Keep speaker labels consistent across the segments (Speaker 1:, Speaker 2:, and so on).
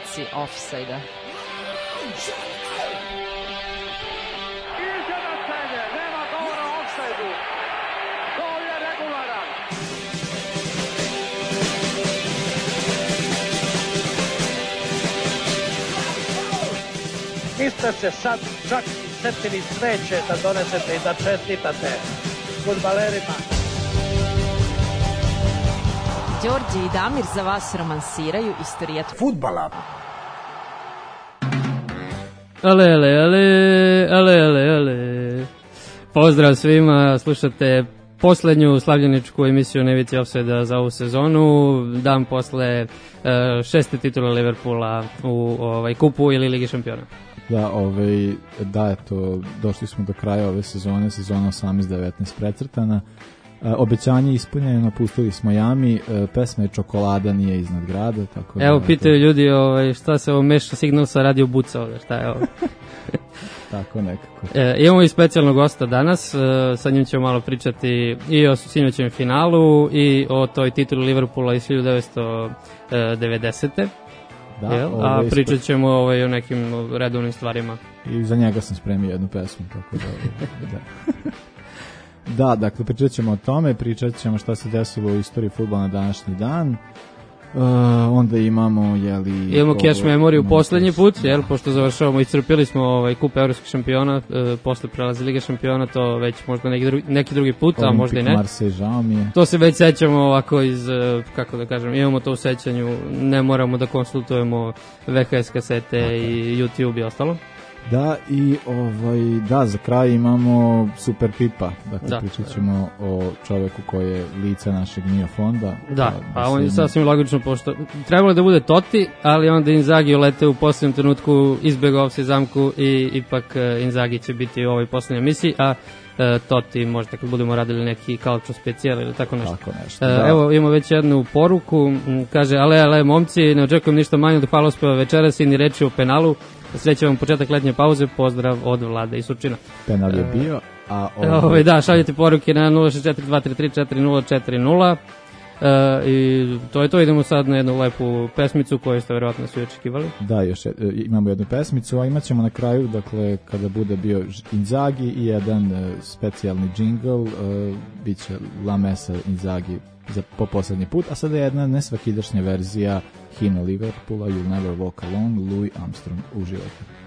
Speaker 1: ivici ofsajda.
Speaker 2: Nema govora o ofsajdu. Gol je regularan. Niste se sad čak setili sreće da donesete i da čestitate fudbalerima.
Speaker 1: Đorđe i Damir za vas romansiraju istorijet
Speaker 3: fudbala.
Speaker 4: Ale. Pozdrav svima, slušate poslednju slavljeničku emisiju Nevici ofsajda za ovu sezonu, dan posle šeste titula Liverpoola u kupu ili Ligi šampiona.
Speaker 5: Da, eto, došli smo do kraja ove sezone, sezona 18-19 precrtana. Obećanje ispunjeno, pustili smo Jami, pesma je Čokolada nije iznad grada, tako da...
Speaker 4: Evo, pitaju ljudi šta se ovo meša signal sa radio buca ovde, šta je ovo?
Speaker 5: Tako nekako.
Speaker 4: Imamo i specijalnog gosta danas, sa njim ćemo malo pričati i o sinoćem finalu i o toj tituli Liverpoola iz 1990. A pričat ćemo o nekim redovnim stvarima.
Speaker 5: I za njega sam spremio jednu pesmu, tako da... Da, dakle, pričat ćemo o tome, pričat ćemo šta se desilo u istoriji fudbala na današnji dan. Onda imamo,
Speaker 4: imamo cash memory u poslednji put, pošto završavamo, iscrpili smo kup evropskih šampiona, posle prelazi Liga šampiona, to već možda neki drugi put, a možda i ne.
Speaker 5: Marseille, žao mi je.
Speaker 4: To se već sećamo ovako iz, kako da kažem, imamo to u sećanju, ne moramo da konsultujemo VHS kasete i YouTube i ostalo.
Speaker 5: Da, i za kraj imamo Super Pipa, dakle pričat ćemo o čoveku koji je lice našeg Mio fonda.
Speaker 4: Da, a on je sasvim logično, pošto trebalo da bude Totti, ali onda Inzaghi ulete u posljednjem trenutku, izbegao se zamku i ipak Inzaghi će biti u ovoj posljednjoj emisiji, a Totti možda kad budemo radili neki calcio specijal ili tako nešto.
Speaker 5: Da.
Speaker 4: Evo imamo već jednu poruku, kaže ale momci, ne očekujem ništa manje od hvalospeva večeras i ni reči o penalu. Sreće vam početak letnje pauze, pozdrav od Vlade i Surčina.
Speaker 5: Penal je bio, a
Speaker 4: da, šaljete poruke na 064-233-4040 i to je to, idemo sad na jednu lepu pesmicu koju ste verovatno svi očekivali.
Speaker 5: Da, još imamo jednu pesmicu, a imat ćemo na kraju, dakle, kada bude bio Inzaghi i jedan specijalni džingl, bit će La Mesa Inzaghi po poslednji put, a sada je jedna nesvakidašnja verzija himna Liverpoola You'll Never Walk Alone, Louis Armstrong. Uživajte.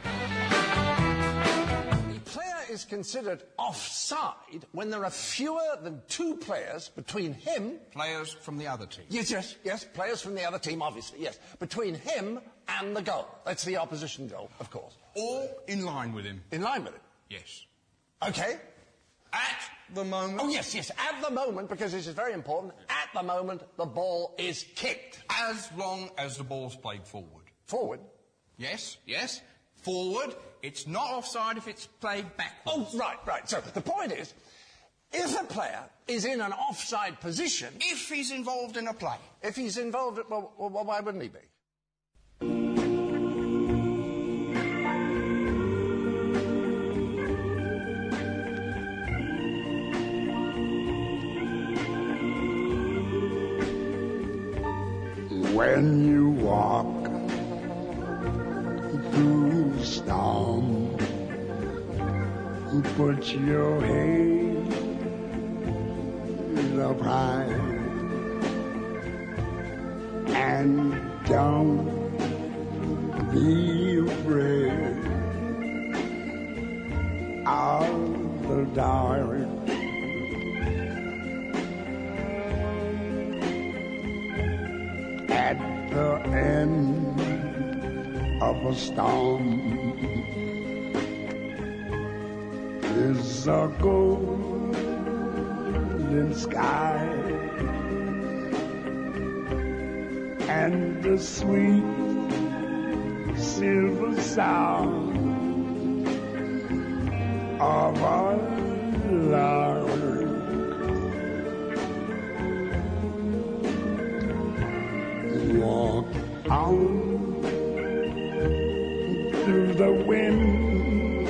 Speaker 3: The player is considered offside when there are fewer than two players between him...
Speaker 6: Players from the other team.
Speaker 3: Yes, players from the other team, obviously, yes. Between him and the goal. That's the opposition goal, of course.
Speaker 6: Or in line with him.
Speaker 3: In line with him?
Speaker 6: Yes.
Speaker 3: Okay.
Speaker 6: At the moment...
Speaker 3: Oh, yes, at the moment, because this is very important, at the moment the ball is kicked.
Speaker 6: As long as the ball's played forward.
Speaker 3: Forward?
Speaker 6: Yes. Forward. It's not offside if it's played backwards.
Speaker 3: Oh, right. So the point is, if a player is in an offside position...
Speaker 6: If he's involved in a play.
Speaker 3: If he's involved, well, why wouldn't he be?
Speaker 7: When you walk through the storm, put your head up high and don't be afraid of the dark. At the end of a storm is a golden sky and the sweet silver sound of a lark. Walk on through the wind,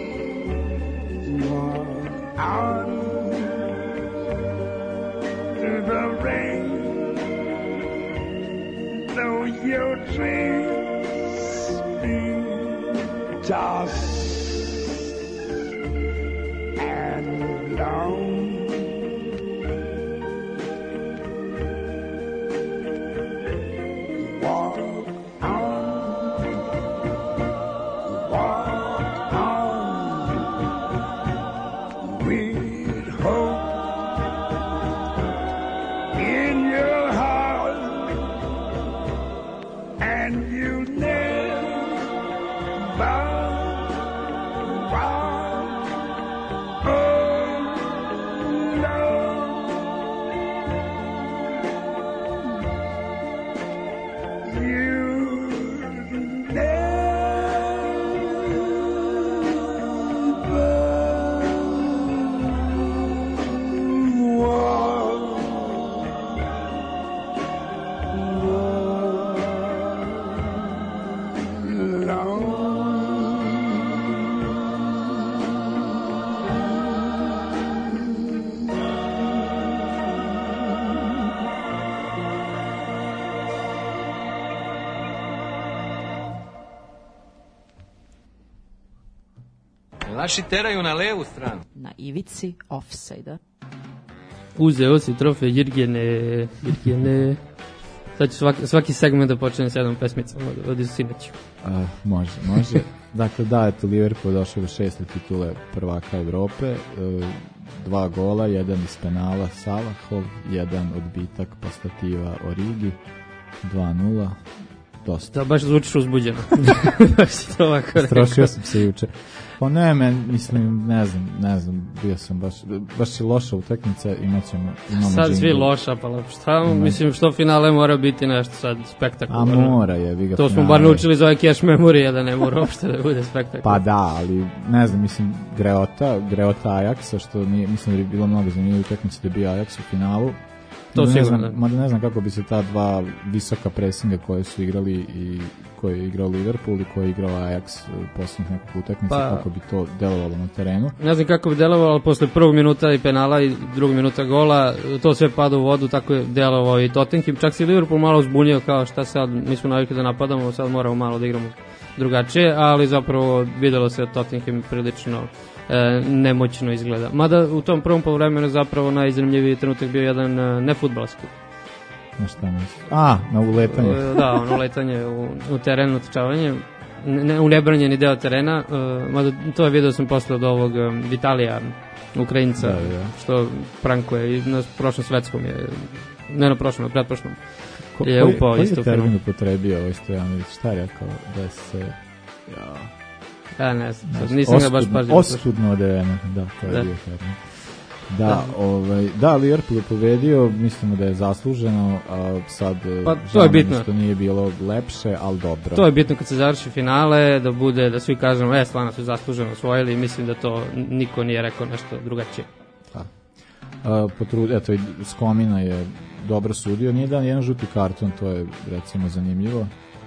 Speaker 7: walk on through the rain, though your dreams dust and long. Walk on, walk on with hope in your heart, and you never
Speaker 8: Naši teraju na levu stranu.
Speaker 1: Na ivici ofsajda.
Speaker 4: Uzeo si trofej Jirgene. Sad ću svaki segment da počne s jednom pesmicom od sinoć.
Speaker 5: Može. Dakle, da, eto, Liverpool došao do 6. titule prvaka Evrope, 2 gola, 1 iz penala Salahov, 1 odbitak postativa Origi, 2-0, dosta.
Speaker 4: Da, baš zvučiš uzbuđeno. Baš si to ovako rekao.
Speaker 5: Strošio sam se juče. Pa ne, mislim, ne znam, bio sam baš je loša utakmica, imamo
Speaker 4: sad
Speaker 5: džingl.
Speaker 4: svi loša, pa šta, mislim, što finale mora biti nešto sad spektakularno.
Speaker 5: A mora je, vi ga
Speaker 4: to smo bar naučili za ove cash memorije, da ne mora uopšte da bude spektakularno.
Speaker 5: Pa da, ali ne znam, mislim, Greota Ajaxa, što nije, mislim da bi bilo mnogo zanimljivo utakmice da je bio Ajax u finalu.
Speaker 4: To sigurno.
Speaker 5: Mada ne znam kako bi se ta dva visoka presinga koje su igrali i koje je igrao Liverpool i koje je igrao Ajax posljednjih nekog utakmica, kako bi to delovalo na terenu.
Speaker 4: Ne znam kako bi delovalo, ali posle prvog minuta i penala i drugog minuta gola, to sve pada u vodu, tako je delovao i Tottenham. Čak se Liverpool malo zbunio, kao šta sad, mi smo navikli da napadamo, sad moramo malo da igramo drugačije, ali zapravo videlo se da Tottenham prilično nemoćno izgleda. Mada u tom prvom poluvremenu zapravo najzanimljiviji trenutak bio jedan nefudbalski.
Speaker 5: Na šta misliš? Na uletanje.
Speaker 4: Da, ono uletanje u teren, utrčavanje, u nebranjeni deo terena, mada to je video sam posle od ovog Vitalija, Ukrajinca, da. Što prankuje i na prošlom svetskom je, ne na prošlom, na pretprošlom. Je upao isto.
Speaker 5: Koji je termin upotrebio ovaj Stojanović? Šta je rekao? Da se...
Speaker 4: Ja ne znam, nisam ga baš pažnje.
Speaker 5: Oskudno odeveno, da, to je bio termin. Da, Liverpool je povedio, mislimo da je zasluženo, a sad
Speaker 4: to je bitno
Speaker 5: što nije bilo lepše, ali dobro.
Speaker 4: To je bitno kad se završi finale, da bude, da svi kažemo, stvarno su zasluženo osvojili, mislim da to niko nije rekao nešto drugačije.
Speaker 5: Eto, Skomina je dobro sudio, nije dan jedan žuti karton, to je recimo zanimljivo,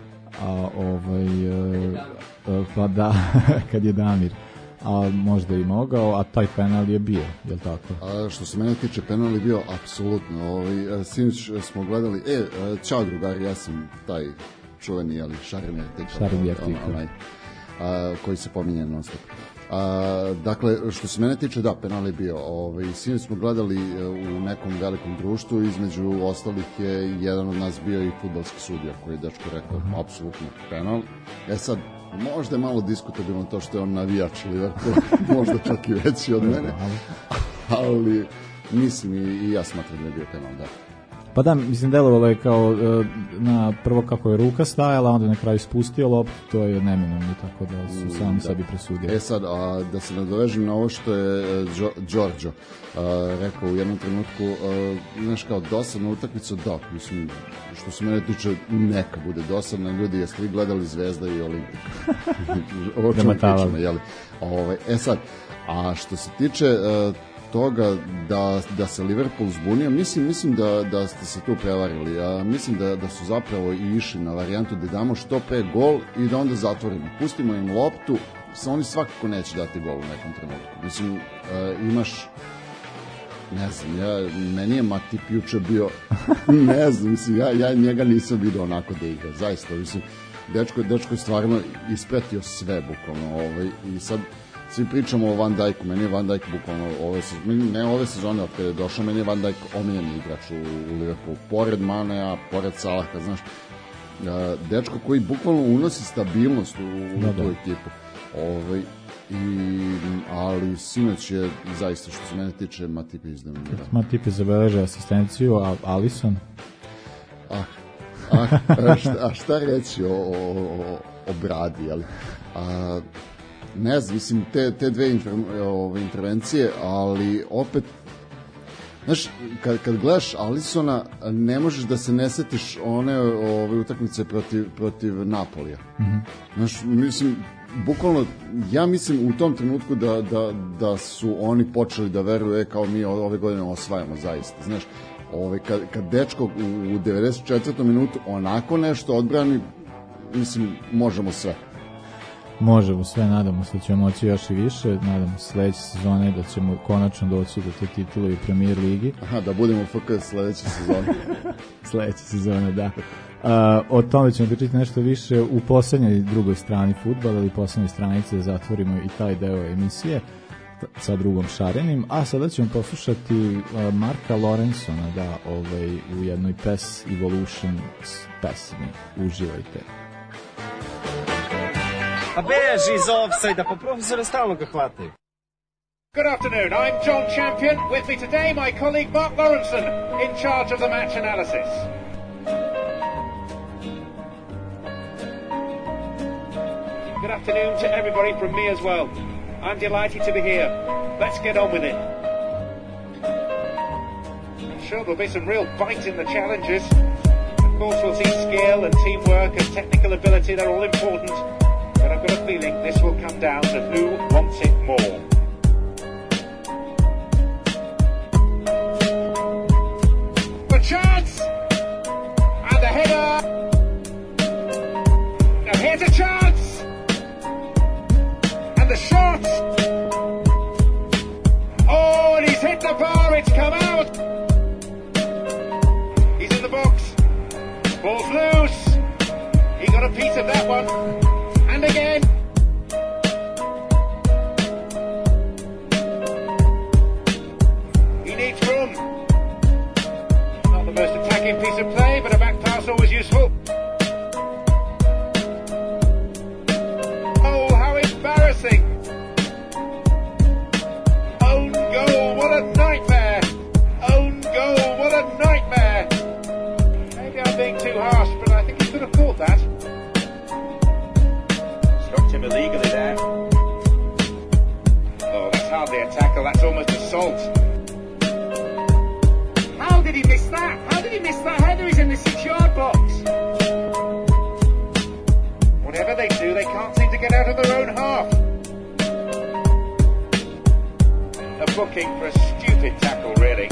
Speaker 5: pa da, kad je Damir, a možda i mogao, a taj penal je bio, je li tako?
Speaker 9: Što se mene tiče, penal je bio apsolutno. Sinoć smo gledali, čao drugari, ja sam taj čuveni, ali Šarim Jertika, koji se pominje non stop. Dakle, što se mene tiče, da, penal je bio. Sinoć smo gledali u nekom velikom društvu, između ostalih je jedan od nas bio i fudbalski sudija, koji je dečko rekao, apsolutno penal. Sad, možda je malo diskutabilno to što je on navijač Liverpoola, možda čak i veći od mene, ali mislim i ja smatram da je bio penal, da.
Speaker 5: Pa da, mislim, delovalo je kao na prvo kako je ruka stajala, onda na kraju spustio loptu, to je neminovno, tako da su sami sebi presudili.
Speaker 9: Sad, da se nadovežem na ovo što je Đorđo rekao u jednom trenutku, znaš, kao dosadna utakmica, da, mislim, što se mene tiče, neka bude dosadna, ljudi, jeste li gledali Zvezda i Olimpik? Ovo čemu pričamo, jeli? Sad, a što se tiče toga da se Liverpool zbunio, mislim da ste se tu prevarili. Mislim da su zapravo i išli na varijantu da damo što pre gol i da onda zatvorimo. Pustimo im loptu, oni svakako neće dati gol u nekom trenutku. Mislim, imaš, ne znam, meni je Matip juče bio, ne znam, mislim, ja njega nisam vidio onako da igra, zaista, mislim, dečko je stvarno ispratio sve bukvalno, i sad svi pričamo o Van Dijku, meni je Van Dijk bukvalno ove sezone od kada je došao, meni je Van Dijk omiljeni igrač u Liverpoolu, pored Manea, pored Salaha, znaš, dečko koji bukvalno unosi stabilnost u tu ekipu. Ali sinoć je zaista, što se mene tiče, Matip izdominirao.
Speaker 5: Matip je zabeležio asistenciju, a Alisson?
Speaker 9: A šta reći o Bradi, ali ne znam, mislim, te dve intervencije, ali opet, znaš, kad gledaš Alissona, ne možeš da se ne setiš one utakmice protiv Napolija. Znaš, mislim, bukvalno, ja mislim u tom trenutku da su oni počeli da veruju, kao mi ove godine osvajamo zaista, znaš, kad dečko u 94. minutu onako nešto odbrani, mislim, možemo sve.
Speaker 5: Možemo sve, nadamo se da ćemo moći još i više, nadamo se sledeće sezone da ćemo konačno doći do te titule u Premier ligi.
Speaker 9: Aha, da budemo u FK sledeće sezone.
Speaker 5: Sledeće sezone, da. O tome ćemo pričati nešto više u poslednjoj drugoj strani fudbala ili poslednjoj stranici, da zatvorimo i taj deo emisije sa drugom Šarenim, a sada ćemo poslušati Marka Lorensona u jednoj PES Evolution pesmi. Uživajte.
Speaker 10: A beži iz offside, pa profesore stalno ga hvataju.
Speaker 11: Good afternoon, I'm John Champion. With me today, my colleague Mark Lawrenson, in charge of the match analysis. Good afternoon to everybody from me as well. I'm delighted to be here. Let's get on with it. I'm sure there'll be some real bite in the challenges. Of course, we'll see skill and teamwork and technical ability. They're all important. But I've got a feeling this will come down to who wants it more. A chance! And the header! Now here's a chance! And the shot! Oh, and he's hit the bar, it's come out! He's in the box. Ball's loose! He got a piece of that one. And again. He needs room. Not the most attacking piece of play, but a back pass always useful. Oh, how embarrassing. Own goal, what a nightmare. Own goal, what a nightmare. Maybe I'm being too harsh, but I think he could have caught that. Him illegally there. Oh, that's hardly a tackle, that's almost assault. How did he miss that? How did he miss that header? He's in the 6-yard box. Whatever they do, they can't seem to get out of their own half. A booking for a stupid tackle, really.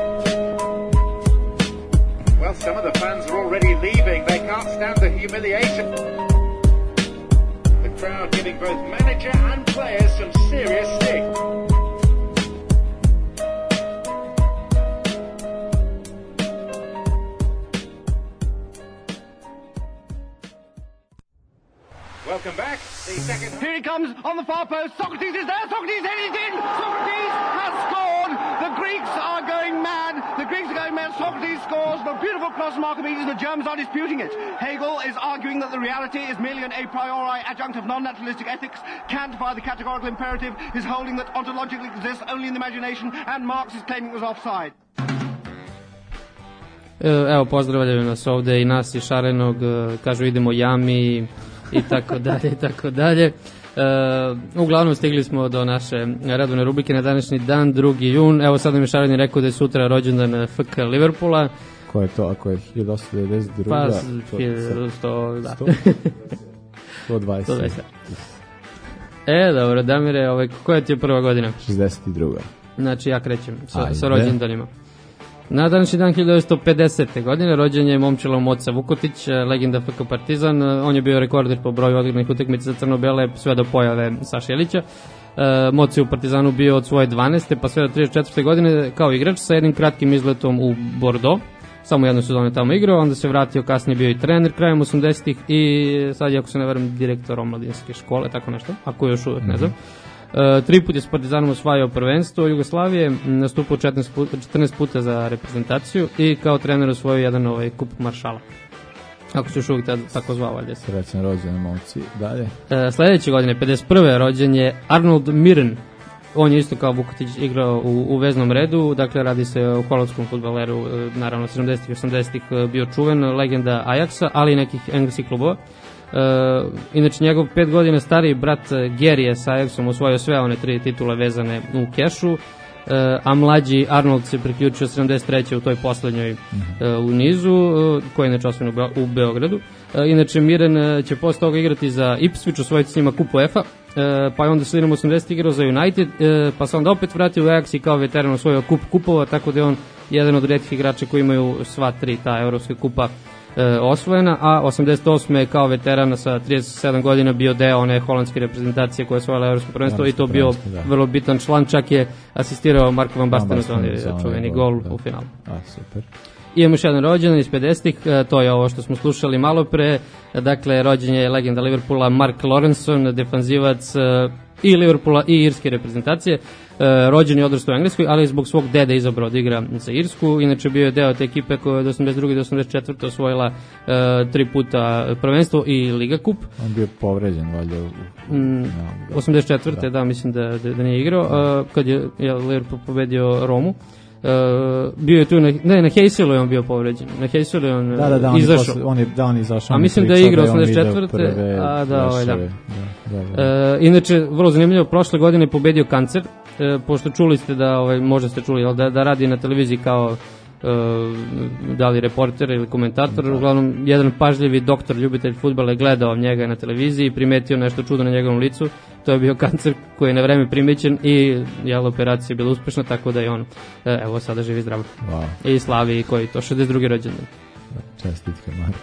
Speaker 11: Well, some of the fans are already leaving. They can't stand the humiliation. Crowd giving both manager and players some serious stick. Welcome back. The second.
Speaker 12: Here he comes on the far post. Socrates is there. Socrates headed in. Socrates has scored. The Greeks are going mad. The Greeks are going mad. Socrates scores. The beautiful cross from Archimedes. The Germans are disputing it. Hegel is arguing that the reality is merely an a priori adjunct of non-naturalistic ethics. Kant, by the categorical imperative, is holding that ontologically exists only in the imagination, and Marx is claiming it was offside.
Speaker 4: Evo, pozdravljaju nas ovde i nas i Šarenog, kažu idemo jami i tako dalje i tako dalje. Uglavnom stigli smo do naše redovne rubrike na današnji dan, 2. jun. Evo sad nam je Šareni rekao da je sutra rođendan FK Liverpoola.
Speaker 5: Ko je to? Ako je 1892?
Speaker 4: Pa 1100, da.
Speaker 5: 120.
Speaker 4: Dobro, Damire, koja ti je prva godina?
Speaker 5: 62.
Speaker 4: Znači ja krećem sa rođendanima. Na današnji dan 1950. godine rođen je Momčilo Moca Vukotić, legenda FK Partizan. On je bio rekorder po broju odigranih utakmica za crno-bele sve do pojave Saše Ilića. Moca je u Partizanu bio od svoje 12. pa sve do 34. godine kao igrač sa jednim kratkim izletom u Bordeaux. samo jednu sezonu je tamo igrao, onda se vratio, kasnije bio i trener krajem 80-ih i sad je, ako se ne verujem, direktor omladinske škole, tako nešto, ako još uvek ne znam. 3 put je s Partizanom osvajao prvenstvo Jugoslavije, nastupao 14 puta za reprezentaciju i kao trener osvojio jedan kup Maršala. Ako se još uvijek tako zvao, valjda.
Speaker 5: Srećan rođen, momci. Dalje.
Speaker 4: Sledeće godine, 51. rođen je Arnold Mirren. On je isto kao Vukotić igrao u veznom redu, dakle radi se o holandskom fudbaleru, naravno 70-ih i 80-ih bio čuven, legenda Ajaxa, ali i nekih engleskih klubova. Inače, njegov 5 godina stariji brat Gary je sa Ajaxom osvojio sve one 3 titule vezane u kešu, a mlađi Arnold se priključio 73. u toj poslednjoj u nizu, koji je inače osvojen u Beogradu. Inače, Miren će posle toga igrati za Ipswich, osvojiti s njima kup UEFA, pa je onda sredinom 80. igrao za United, pa se onda opet vratio u Ajax i kao veteran osvojio kup kupova, tako da je on jedan od retkih igrača koji imaju sva 3 ta evropska kupa osvojena, a 88. je kao veterana sa 37 godina bio deo one holandske reprezentacije koja je osvojila evropsko prvenstvo i to bio vrlo bitan član, čak je asistirao Marko van Bastenu za onaj čuveni gol u finalu.
Speaker 5: Super.
Speaker 4: Imamo još jedan rođendan iz 50-ih, to je ovo što smo slušali malo pre, dakle rođen je legenda Liverpoola Mark Lawrenson, defanzivac i Liverpoola i irske reprezentacije. Rođen je odrastao u Engleskoj, ali zbog svog dede izabrao da igra za Irsku. Inače bio je deo te ekipe koja je od 82. do 84. osvojila 3 puta prvenstvo i Liga kup.
Speaker 5: On bio povređen valjda
Speaker 4: 84. Da, mislim da nije igrao, kad je Liverpool pobedio Romu. Bio je tu na Heyselu je on bio povređen. Na Heyselu je on izašao.
Speaker 5: On izašao.
Speaker 4: A mislim da je igrao 84. A da. Inače, vrlo zanimljivo, prošle godine je pobedio kancer, pošto čuli ste da, možda ste čuli, da radi na televiziji kao da li reporter ili komentator, uglavnom jedan pažljivi doktor, ljubitelj fudbala je gledao njega na televiziji i primetio nešto čudo na njegovom licu. To je bio kancer koji je na vreme primećen i operacija je bila uspešna, tako da je on evo sada živi zdravo. I slavi koji to 62. rođendan.
Speaker 5: Čestitke Marko.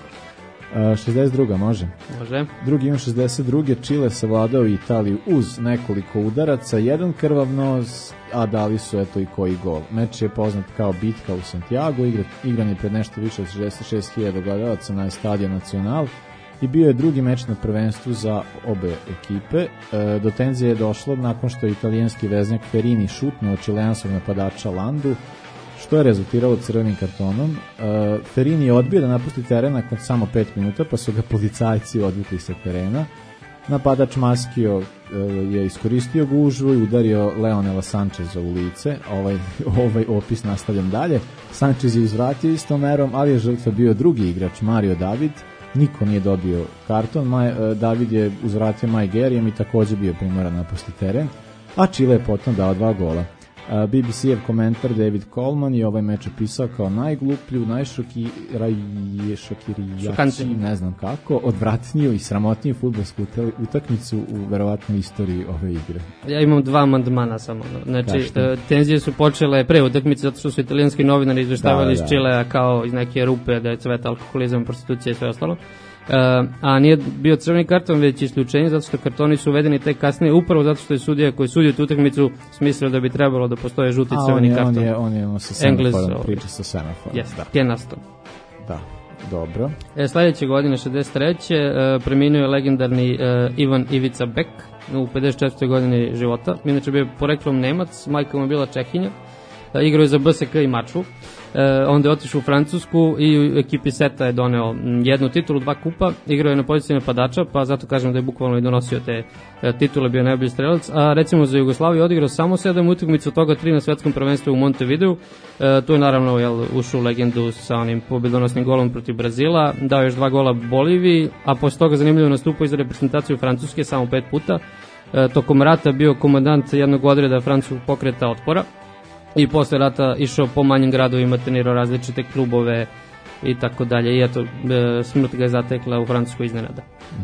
Speaker 5: 62. može?
Speaker 4: Može.
Speaker 5: Drugi jun 62. Čile savladao Italiju uz nekoliko udaraca, jedan krvav nos, a dali su eto i koji gol. Meč je poznat kao bitka u Santiago, igran je pred nešto više od 66.000 gledalaca na Estadio Nacional i bio je drugi meč na prvenstvu za obe ekipe. Do tenzije je došlo nakon što je italijanski veznjak Ferini šutnuo čileanskog napadača Landu, što je rezultiralo crvenim kartonom. Ferini je odbio da napusti teren nakon samo 5 minuta, pa su ga policajci odvukli sa terena. Napadač Maschio je iskoristio gužvu i udario Leonela Sancheza u lice. Ovaj opis nastavljam dalje. Sanchez je izvratio istom merom, ali je žrtva bio drugi igrač, Mario David. Niko nije dobio karton. David je uzvratio Maj Gerijem i takođe bio primoran napusti teren, a Čile je potom dao 2 gola. BBC-ev komentar David Coleman je ovaj meč opisao kao najgluplju, najšokirajači, ne znam kako, odvratniju i sramotniju fudbalsku utakmicu u verovatnoj istoriji ove igre.
Speaker 4: Ja imam 2 amandmana samo. Znači, tenzije su počele pre utakmice zato što su italijanski novinari izveštavali iz Čilea kao iz neke rupe da je cveta alkoholizam, prostitucija i sve ostalo. A nije bio crveni karton već isključenje zato što kartoni su uvedeni tek kasnije upravo zato što je sudija koji sudio tu utakmicu smislio da bi trebalo da postoje žuti crveni karton.
Speaker 5: On je sa semaforom, priča sa semaforom.
Speaker 4: Kenasto.
Speaker 5: Da, dobro.
Speaker 4: Sledeće godine, 63. Preminuo je legendarni Ivan Ivica Bek u 54. godini života. Inače bio poreklom Nemac, majka mu je bila Čehinja. Igrao je za BSK i Mačvu. Onda je otišao u Francusku i u ekipi Seta je doneo 1 titulu, 2 kupa, igrao je na poziciji napadača, pa zato kažem da je bukvalno i donosio te titule, bio najbolji strelac, a recimo za Jugoslaviju odigrao samo 7 utakmica, od toga 3 na svetskom prvenstvu u Montevideu. Tu je naravno ušao u legendu sa onim pobjedonosnim golom protiv Brazila, dao još 2 gola Boliviji, a posle toga zanimljivo nastupao i za reprezentaciju Francuske samo 5 puta. Tokom rata bio komandant jednog odreda francuskog pokreta otpora i posle rata išao po manjim gradovima, trenirao različite klubove i tako dalje. I eto, smrt ga je zatekla u Francuskoj iznenada.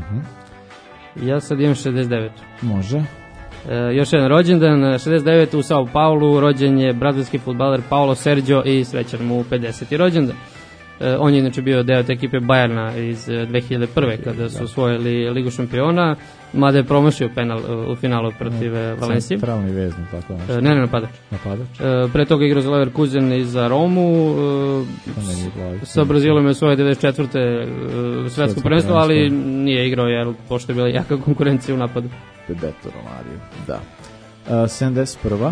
Speaker 4: Ja sad imam 69.
Speaker 5: Može.
Speaker 4: Još jedan rođendan, 69. u Sao Paulu, rođen je brazilski fudbaler Paulo Sergio i srećan mu 50. rođendan. On je inače bio deo te ekipe Bayerna iz 2001. kada su osvojili Ligu šampiona, mada je promašio penal u finalu protiv Valencije.
Speaker 5: Centralni vezni, tako nešto.
Speaker 4: Ne, napadač. Pre toga igrao za Leverkusen i za Romu, sa Brazilom je osvojio 94. Svetsko prvenstvo, ali nije igrao jer pošto je bila jaka konkurencija u napadu.
Speaker 5: Bebeto Romario, da. 71.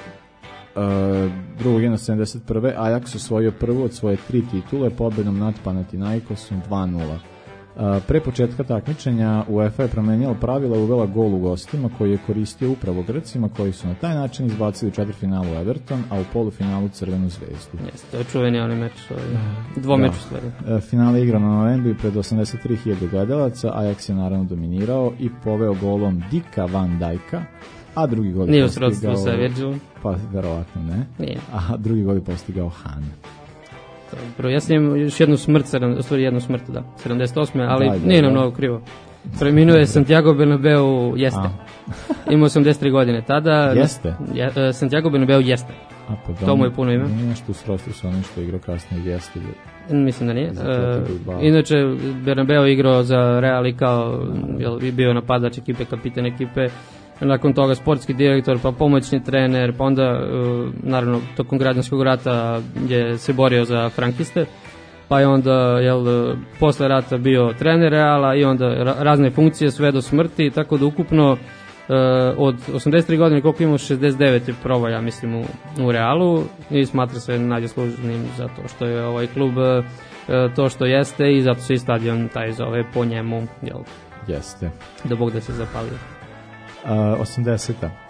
Speaker 5: 2. juna 71. Ajax osvojio prvu od svoje 3 titule pobedom nad Panathinaikosom 2-0. Pre početka takmičenja UEFA je promenila pravila, uvela gol u gostima koji je koristio upravo Grcima koji su na taj način izbacili u četvrtfinalu Everton, a u polufinalu Crvenu zvezdu.
Speaker 4: Jeste, to je čuveni onaj meč, dvomeč u stvari.
Speaker 5: Finale igrano na Wembley pred 83.000 gledalaca, Ajax je naravno dominirao i poveo golom Dicka Van Dijka, a drugi gol je postigao...
Speaker 4: sa Virgilom?
Speaker 5: Pa, verovatno ne.
Speaker 4: Nije.
Speaker 5: A drugi gol je postigao Han.
Speaker 4: Dobro, ja sam imam još jednu smrt, 78. ali nije nam mnogo krivo. Preminuo je Santiago Bernabeu, jeste. Ima 83 godine tada.
Speaker 5: Jeste?
Speaker 4: Santiago Bernabeu jeste. To mu je puno ime.
Speaker 5: Nije nešto u srodstvu sa onim što je igrao kasnije, jeste.
Speaker 4: Mislim da nije. Inače, Bernabeu je igrao za Real i kao bio napadač ekipe, kapitan ekipe. Nakon toga sportski direktor, pa pomoćni trener, pa onda, naravno, tokom građanskog rata je se borio za frankiste, pa je onda, posle rata bio trener Reala i onda razne funkcije sve do smrti, tako da ukupno od 83 godine koliko imamo 69 je probao, ja mislim, u Realu i smatra se najzaslužnijim zato što je ovaj klub to što jeste i zato se i stadion taj zove po njemu,
Speaker 5: Jeste.
Speaker 4: Da Bog da se zapalio.
Speaker 5: 80.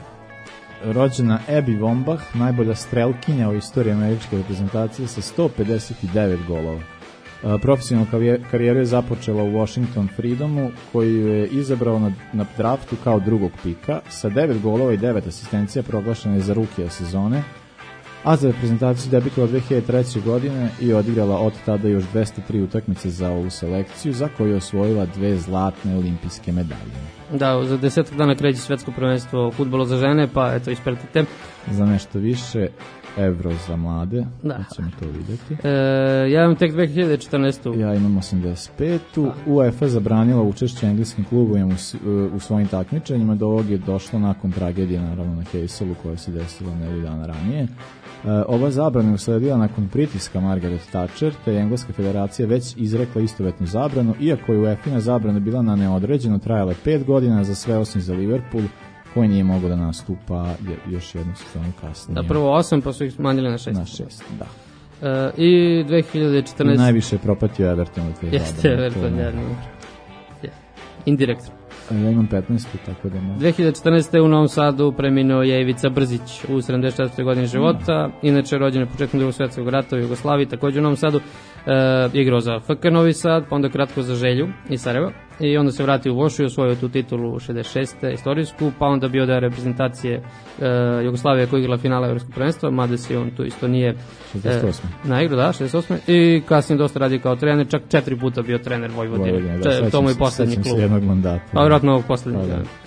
Speaker 5: Rođena Abby Wambach, najbolja strelkinja u istoriji američke reprezentacije sa 159 golova. Profesionalnu karijeru je započela u Washington Freedomu, koji je izabrao na draftu kao drugog pika. Sa 9 golova i 9 asistencija proglašena je za rukija sezone, a za reprezentaciju debitovala 2003. godine i odigrala od tada još 203 utakmice za ovu selekciju, za koju je osvojila 2 zlatne olimpijske medalje.
Speaker 4: Da, za 10 dana kreće svetsko prvenstvo u fudbalu za žene, pa eto, ispratite.
Speaker 5: Za nešto više, Euro za mlade, da ćemo to vidjeti.
Speaker 4: Ja imam tek 2014.
Speaker 5: Ja imam 85. UEFA zabranila učešće engleskim klubovima u svojim takmičenjima, do ovog je došlo nakon tragedije, naravno, na Heyselu, koja se desila nedelju dana ranije. Ova zabrana je usledila nakon pritiska Margaret Thatcher, te je Engleska federacija već izrekla istovetnu zabranu, iako je UEFA-ina zabrana bila na neodređeno, trajala 5 godina za sve osim za Liverpool, koji nije mogao da nastupa još jednu sezonu kasnije.
Speaker 4: Da, prvo 8, pa su ih smanjili na 6.
Speaker 5: Na 6, da.
Speaker 4: I 2014...
Speaker 5: I najviše je propatio Everton od te zabrane.
Speaker 4: Jeste, Everton, indirektno.
Speaker 5: Ja imam 15, tako da...
Speaker 4: 2014. u Novom Sadu preminuo je Ivica Brzić u 74. godini života, inače rođen je početkom drugog svjetskog rata u Jugoslaviji, također u Novom Sadu, igrao za FK Novi Sad, pa onda kratko za Želju iz Sarajeva i onda se vratio u Vošu i osvojio tu titulu 66. istorijsku, pa onda bio deo reprezentacije Jugoslavije koja igrala finala Evropskog prvenstva, mada se on tu isto nije
Speaker 5: 68.
Speaker 4: Na igru, da, 68. I kasnije dosta radio kao trener, čak 4 puta bio trener Vojvodine. To mu je poslednji klub.
Speaker 5: Sećam se jednog mandata.
Speaker 4: Pa vjerojatno ovog poslednjeg.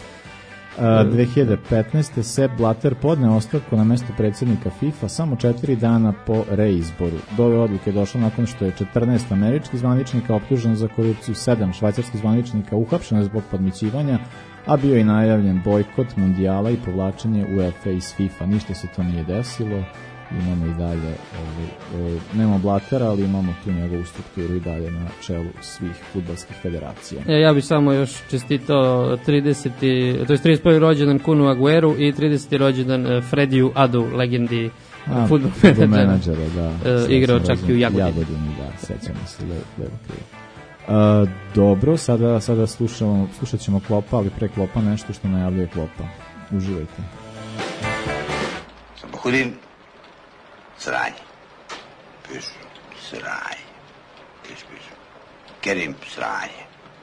Speaker 5: 2015. Sepp Blatter podneo ostavku na mesto predsjednika FIFA samo 4 dana po reizboru. Do ove odluke je došlo nakon što je 14 američkih zvaničnika optuženo za korupciju, 7 švajcarskih zvaničnika uhapšeno zbog podmićivanja, a bio je najavljen bojkot mundijala i povlačenje UEFA iz FIFA. Ništa se to nije desilo. Imamo i dalje, nemamo Blattera, ali imamo tu njegovu strukturu i dalje na čelu svih fudbalskih federacija.
Speaker 4: Ja bih samo još čestitao 31. rođendan Kunu Agueru i 30. rođendan Frediju Adu, legendi fudbal menadžera,
Speaker 5: da.
Speaker 4: Igrao čak i u Jagodini.
Speaker 5: Da, sećamo se, levo krivo. Dobro, sada slušat ćemo Klopa, ali pre Klopa nešto što najavljuje Klopa. Uživajte.
Speaker 13: Sabahuddin Sranje. Pišu. Sranje. Pišu. Kerim Sranje.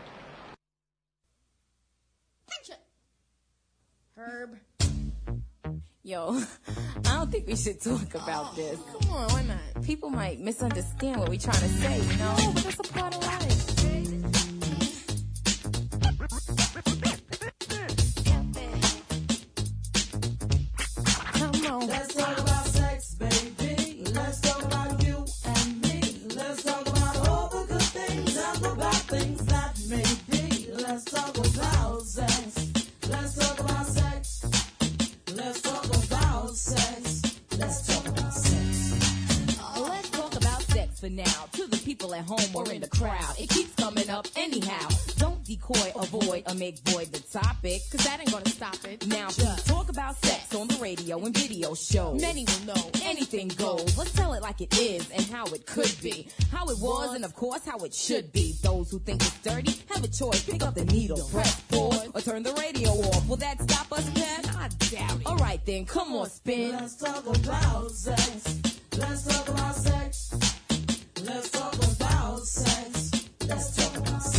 Speaker 14: Herb. Yo, I don't think we should talk about this. Come on, why not? People might misunderstand what we're trying to say, you know? But that's a part of life. Come on. Let's talk about sex, baby. Let's talk about you and me. Let's talk about people at home or in the crowd. It keeps coming up anyhow. Don't decoy, avoid, or make void the topic, cause that ain't gonna stop it. Now, talk about sex on the radio and video shows. Many will know anything goes. Let's tell it like it is and how it could be. How it was and, of course, how it should be. Those who think it's dirty have a choice. Pick up the needle, press pause, or turn the radio off. Will that stop us, Pat? I doubt it. All right, then, come on, spin.
Speaker 15: Let's talk about sex. Let's talk about sex. Let's talk about sex. Let's talk about sex.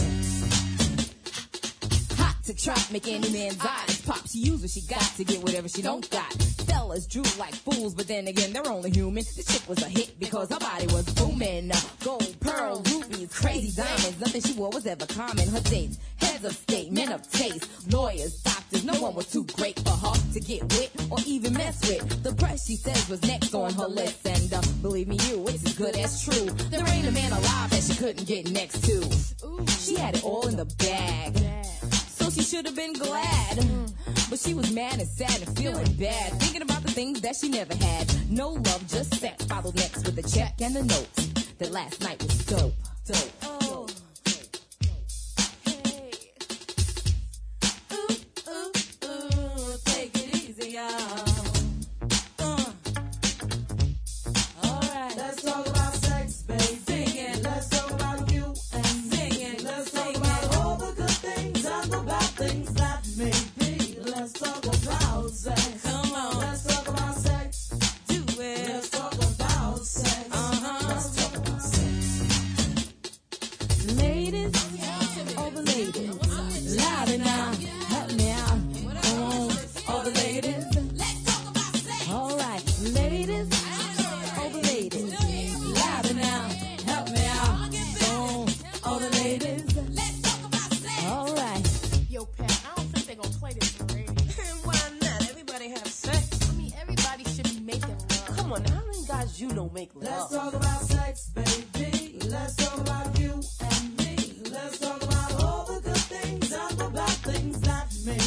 Speaker 14: Hot to trap, make any man's eyes pop. She use what she got to get whatever she don't got. Fellas drew like fools, but then again, they're only human. This chick was a hit because her body was booming. Gold, pearl, rubies, crazy diamonds. Nothing she wore was ever common. Her dates, heads of state, men of taste, lawyers, doctors. No one was too great for her to get with or even mess with. The press, she says, was next on her list. And believe me, it's as good as true. There ain't a man alive that she couldn't get next to. She had it all in the bag. So she should have been glad. But she was mad and sad and feeling bad, thinking about the things that she never had. No love, just sex. Followed next with a check and a note that last night was dope. Dope. Oh. Hey. Ooh, ooh, ooh. Take it easy, y'all. All right.
Speaker 15: Let's talk about sex, baby. Sing it. Let's talk about you and sing it. Let's talk about all the good things and the bad things that may be. Let's talk about sex.
Speaker 14: Come on.
Speaker 15: Let's talk about sex.
Speaker 14: Do it.
Speaker 15: Let's talk about sex. Let's talk about sex.
Speaker 14: Ladies, all the ladies, louder now, help me out. All the ladies, let's talk about sex. All right, ladies, all the ladies, louder now, help me out. All the ladies, let's talk about sex. All right.
Speaker 16: Yo, Pat, I don't think they're gonna play this on the radio.
Speaker 15: Why not? Everybody have sex.
Speaker 16: I mean, everybody should be making love.
Speaker 15: Come on, how many guys you know make love? Let's talk about sex, baby. Let's talk about you and me. Let's talk about all the good things and the bad things that may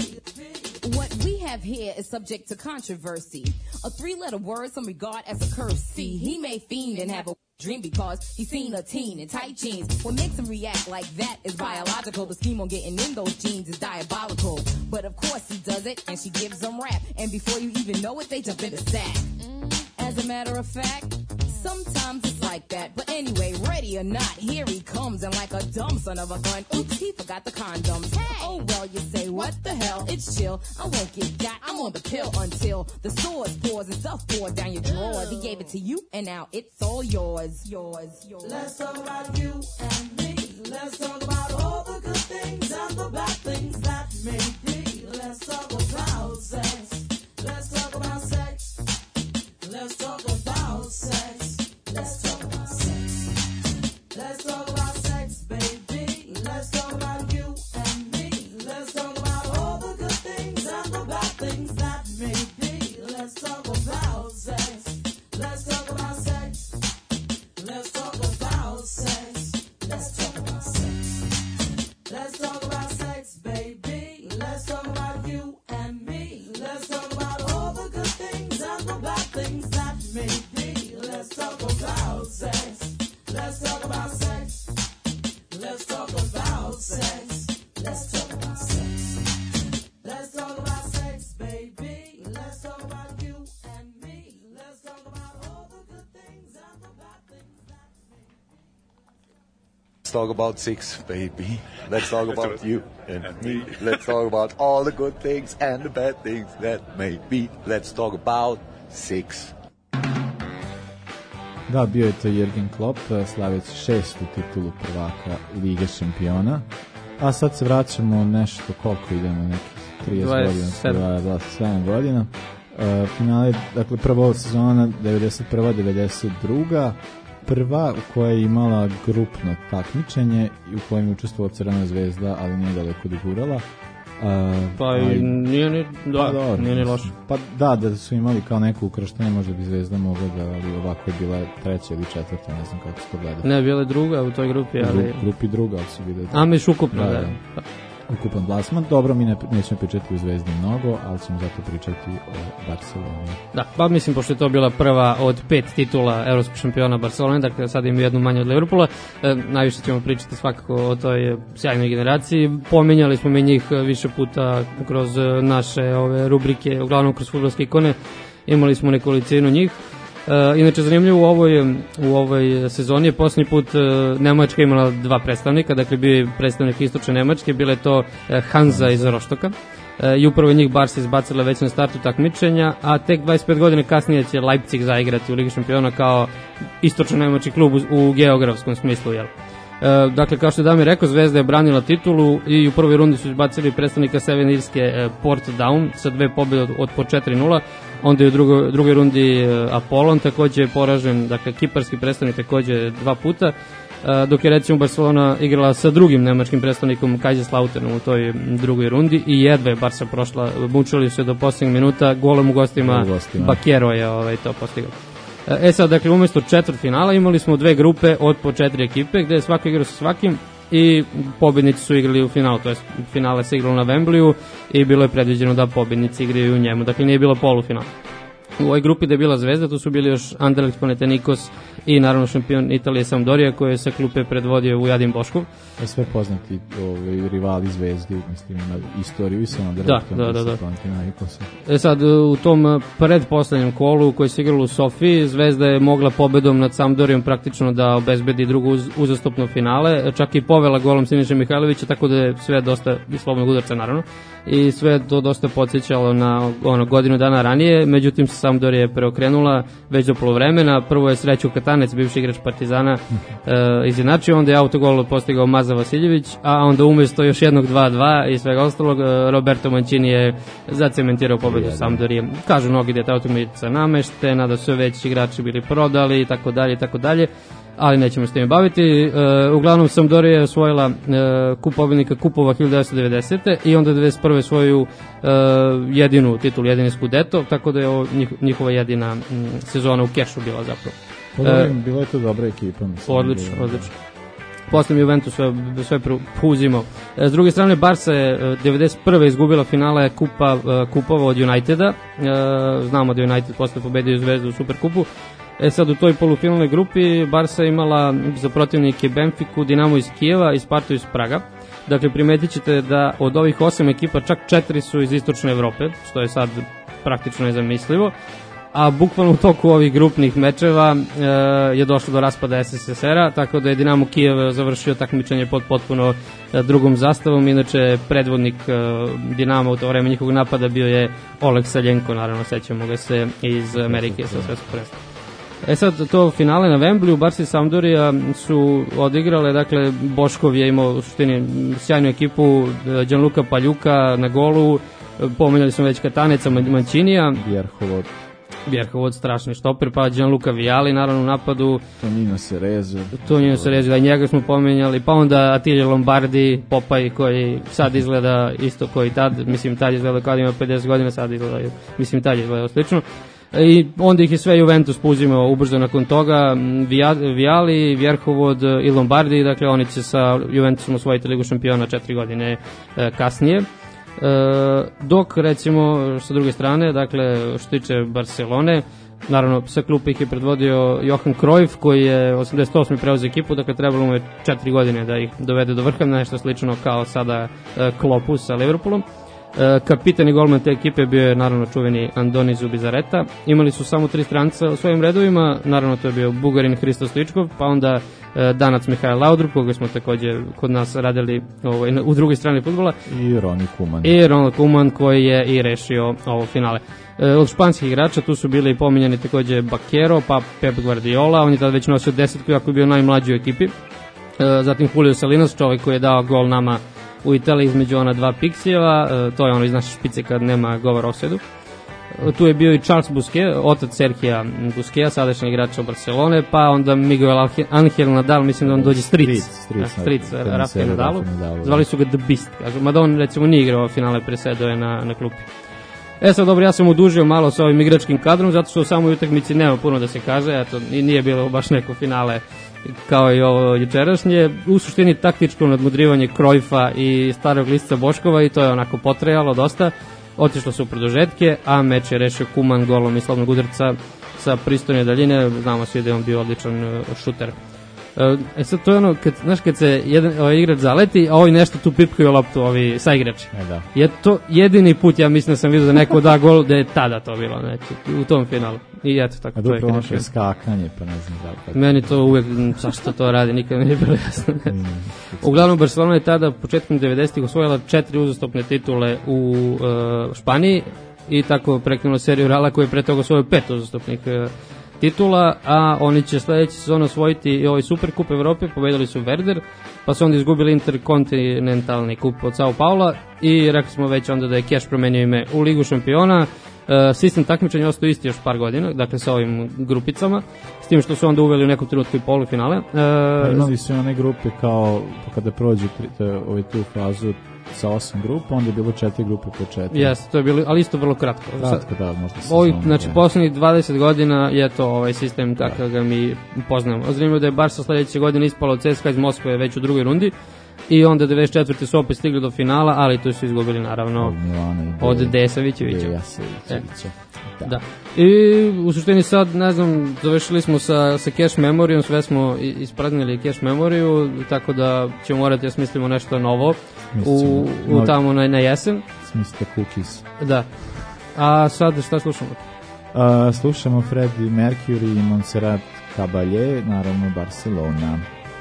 Speaker 15: be.
Speaker 14: What we have here is subject to controversy. A three-letter word some regard as a curse. See, he may fiend and have a dream because he's seen a teen in tight jeans. What makes him react like that is biological. The scheme on getting in those jeans is diabolical. But of course he does it, and she gives them rap. And before you even know it, they jump in the sack. As a matter of fact, sometimes it's like that. But anyway, ready or not, here he comes. And like a dumb son of a gun, oops, he forgot the condoms. Hey. Oh, well, you say, what the hell? It's chill. I won't get got. I'm on the pill until the sores, pores, and stuff pour down your drawers. He gave it to you, and now it's all yours. Yours.
Speaker 15: Let's talk about you and me. Let's talk about all the good things and the bad things that may be. Let's talk about sex. Let's talk about sex. Let's talk about sex. Let's talk about sex. Let's talk about sex, baby. Let's talk about you and me. Let's talk about all the good things and the bad things that may be. Let's talk about sex. Let's talk about sex. Let's talk about sex. Let's talk about sex. Let's talk about sex, baby. Let's talk about you and me. Let's talk about all the good things and the bad things that may be. Let's talk about sex. Let's talk about sex. Let's talk about sex. Let's talk about sex. Let's talk about sex, baby. Let's talk about you and me. Let's talk about all the good things and the bad things that may be.
Speaker 17: Let's talk about sex, baby. Let's talk about you and me. Let's talk about all the good things and the bad things that may be. Let's talk about sex.
Speaker 5: Da, bio je to Jürgen Klopp, slaveći 6. titulu prvaka Lige šampiona. A sad se vraćamo nešto, koliko idemo, nekih 30 godina, 27 godina. Finale, dakle, prva sezona 91-92, prva u kojoj je imala grupno takmičenje i u kojem je učestvovala Crvena zvezda, ali nije daleko dogurala.
Speaker 4: Nije ni loše.
Speaker 5: Pa da su imali kao neko ukrštanje, možda bi Zvezda mogla da, ali ovako je bila treća ili četvrta, ne znam kako se to gleda.
Speaker 4: Ne, bila je druga u toj grupi, ali...
Speaker 5: Grupi druga, ali su bile...
Speaker 4: A, miš ukupno, da.
Speaker 5: ukupan plasman. Dobro, mi nećemo pričati u Zvezdi mnogo, ali ćemo zato pričati o Barceloni.
Speaker 4: Da, pa mislim, pošto je to bila prva od 5 titula evropskog šampiona Barcelone, dakle sad imaju jednu manje od Liverpoola, najviše ćemo pričati svakako o toj sjajnoj generaciji. Pominjali smo mi njih više puta kroz naše ove rubrike, uglavnom kroz fudbalske ikone, imali smo nekolicinu njih. Inače, zanimljivo u ovoj sezoni je posljednji put Nemačka imala 2 predstavnika, dakle bio je predstavnik istočne Nemačke, bila je to Hansa iz Rostoka, i upravo njih Barca izbacila već na startu takmičenja, a tek 25 godina kasnije će Leipzig zaigrati u Ligi šampiona kao istočno nemački klub u geografskom smislu, jel? Dakle, kao što je Damir rekao, Zvezda je branila titulu i u prvoj rundi su izbacili predstavnika Severne Irske Portsdown sa 2 pobjede od po 4-0, onda je u drugoj rundi Apollon takođe poražen, dakle kiparski predstavnik takođe 2 puta, dok je recimo Barcelona igrala sa drugim nemačkim predstavnikom Kaiserslauternom u toj drugoj rundi i jedva je Barca prošla, mučili su do posljednjeg minuta, golom u gostima Bakero je to postigao. Sad, dakle, umjesto četvrtfinala imali smo 2 grupe od po 4 ekipe, gde je svako igrao sa svakim i pobednici su igrali u finalu, to je finale se igralo na Wembleyu i bilo je predviđeno da pobednici igraju u njemu, dakle nije bilo polufinala. U ovoj grupi da je bila Zvezda, tu su bili još Anderlecht, Panathinaikos i naravno šampion Italije Sampdoria, koji je sa klupe predvodio Vujadin Boškov.
Speaker 5: Sve poznati rivali Zvezdi, mislim, na istoriju i sa Anderlechtom i sa Panathinaikosom.
Speaker 4: Sad, u tom predposlednjem kolu koji se igralo u Sofiji, Zvezda je mogla pobedom nad Sampdorijom praktično da obezbedi drugo uzastopno finale, čak i povela golom Siniše Mihajlovića, tako da je sve dosta slobodnog udarca naravno, i sve to dosta podsjećalo na godinu dana ranije, međutim Sampdoria je preokrenula već do poluvremena, prvo je Srećko Katanec, bivši igrač Partizana, izjednačio, onda je autogol postigao Maza Vasiljević, a onda umjesto još jednog 2-2 i svega ostalog, Roberto Mancini je zacementirao pobedu Sampdorije. Kažu mnogi da je ta utakmica nameštena, da su već igrači bili prodali i tako dalje, ali nećemo s tim baviti. Uglavnom Sampdoria je osvojila kup pobednika kupova 1990. i onda 1991. svoju jedinu titulu, jedini Scudetto, tako da je ovo njihova jedina sezona u kešu bila zapravo.
Speaker 5: Bila je to dobra ekipa.
Speaker 4: Odlično. Poslije Juventus sve preuzimao. S druge strane, Barca je 1991. izgubila finale kupova od Uniteda. Znamo da je United posle pobedio Zvezdu u Superkupu. Sad u toj polufinalnoj grupi Barca imala za protivnike Benfiku, Dinamo iz Kijeva i Spartu iz Praga. Dakle, primetit ćete da od ovih 8 ekipa čak 4 su iz istočne Evrope, što je sad praktično nezamislivo. A bukvalno u toku ovih grupnih mečeva je došlo do raspada SSSR-a, tako da je Dinamo Kijev završio takmičenje pod potpuno drugom zastavom. Inače, predvodnik Dinama u to vreme njihovog napada bio je Oleg Saljenko, naravno sećamo ga se iz Amerike sa svetskog prvenstva. Sad, to finale na Wembleyu, Barca i Sampdoria su odigrale, dakle, Boškov je imao u suštini sjajnu ekipu, Gianluca Paljuka na golu, pomenjali smo već Kataneca, Mancinija, Bjerhovod, strašni štoper, pa Gianluca Vialli naravno u napadu, Tonino Cerezo, da i njega smo pomenjali, pa onda Attilio Lombardi, Popaj koji sad izgleda isto koji tad, mislim tad izgleda kao da ima 50 godina, sad izgleda, mislim tad izgleda slično. I onda ih je sve Juventus pouzimao ubrzo nakon toga, Vialli, Vjerhovod i Lombardi, dakle oni će sa Juventusom osvojiti Ligu šampiona 4 godine kasnije. Dok recimo sa druge strane, dakle što tiče Barcelone, naravno sa klupe ih je predvodio Johan Cruyff koji je 88. preuzeo ekipu, dakle trebalo mu je 4 godine da ih dovede do vrha, nešto slično kao sada Kloppu sa Liverpoolom. Kapitan i golman te ekipe bio je naravno čuveni Andoni Zubizarreta. Imali su samo 3 stranca u svojim redovima, naravno to je bio Bugarin Hristo Stoičkov, pa onda Danac Mihajl Laudrup, koga smo takođe kod nas radili u drugoj strani fudbala,
Speaker 5: i Ronald
Speaker 4: Koeman koji je i rešio ovo finale. Od španskih igrača tu su bili pominjani takođe Bakero, pa Pep Guardiola, on je tada već nosio 10, iako je bio najmlađi u ekipi. Zatim Julio Salinas, čovjek koji je dao gol nama u Italiji između ona 2 Pixijeva, to je ono iz naše špice kad nema govor o offside-u. Tu je bio i Charles Busquets, otac Serhija Busquetsa, sadašnji igrača Barcelone, pa onda Miguel Angel Nadal, mislim da on dođe stric Rafael Nadalu, zvali su ga The Beast, mada on recimo nije igrao finale, presedao je na klupi. Sad dobro, ja sam odužio malo sa ovim igračkim kadrom, zato što u samoj utakmici nema puno da se kaže, eto, i nije bilo baš neko finale kao i ovo jučerašnje. U suštini taktičko nadmudrivanje Krojfa i starog lisca Boškova i to je onako potrajalo dosta. Otišlo su u produžetke, a meč je rešio Kuman golom iz slobodnog udarca sa pristojne daljine. Znamo svi da je on bio odličan šuter. Sad to je ono, kad se jedan igrač zaleti, a ovaj nešto tu pipkaju loptu, ovi saigrači.
Speaker 5: Da.
Speaker 4: Je to jedini put, ja mislim da sam vidio da neko da gol, da je tada to bilo, znači, u tom finalu. I eto, tako to je
Speaker 5: ono je skakanje, pa ne znam da.
Speaker 4: Meni to uvek, zašto to radi, nikad mi nije bilo jasno. Uglavnom, Barcelona je tada početkom 90-ih osvojila 4 uzastopne titule u Španiji i tako prekinula seriju Reala koji je pre toga osvojio 5 uzastopnih titula, a oni će sledeće sezone osvojiti i ovaj Superkup Evrope, pobedili su Werder, pa su onda izgubili interkontinentalni kup od Sao Paula i rekli smo već onda da je Cash promenio ime u Ligu šampiona. Sistem takmičenja ostao isti još par godina, dakle sa ovim grupicama, s tim što su onda uveli u nekom trenutku i polufinale.
Speaker 5: Imali su one grupe kao, kada prođu tu fazu sa 8 grupa, onda je bilo 4 grupe po 4.
Speaker 4: Jeste, to je bilo, ali isto vrlo kratko.
Speaker 5: Kratko, da, možda se
Speaker 4: znamo. Znači, poslednjih 20 godina je to ovaj sistem kakav ga mi poznamo. Zanimljivo da je Barca sledeće godine ispala od CSKA iz Moskve već u drugoj rundi i onda 94. su opet stigli do finala, ali tu su izgubili naravno od Desavićevića. Da. I u suštini sad, ne znam, završili smo sa Cash Memoryom, sve smo ispraznili Cash Memoriju, tako da ćemo morati da smislimo nešto novo tamo na jesen.
Speaker 5: Smislite cookies.
Speaker 4: Da. A sad šta slušamo?
Speaker 5: Slušamo Freddie Mercury i Montserrat Caballé, naravno Barcelona.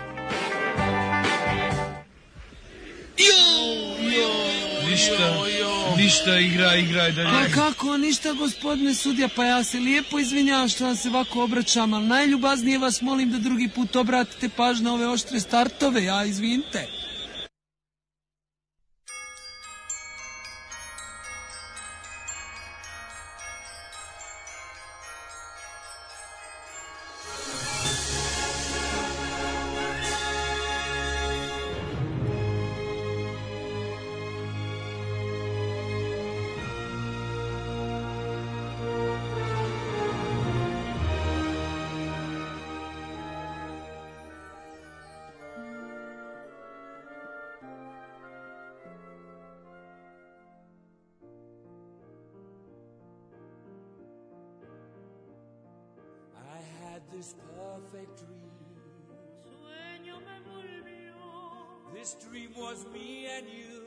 Speaker 18: Ništa, igraj dalje. Pa kako, ništa gospodine sudija, pa ja se lijepo izvinjavam što vam se ovako obraćam, ali najljubaznije vas molim da drugi put obratite pažnju na ove oštre startove, ja izvinite.
Speaker 15: This perfect dream. Sueño me volvió. This dream was me and you.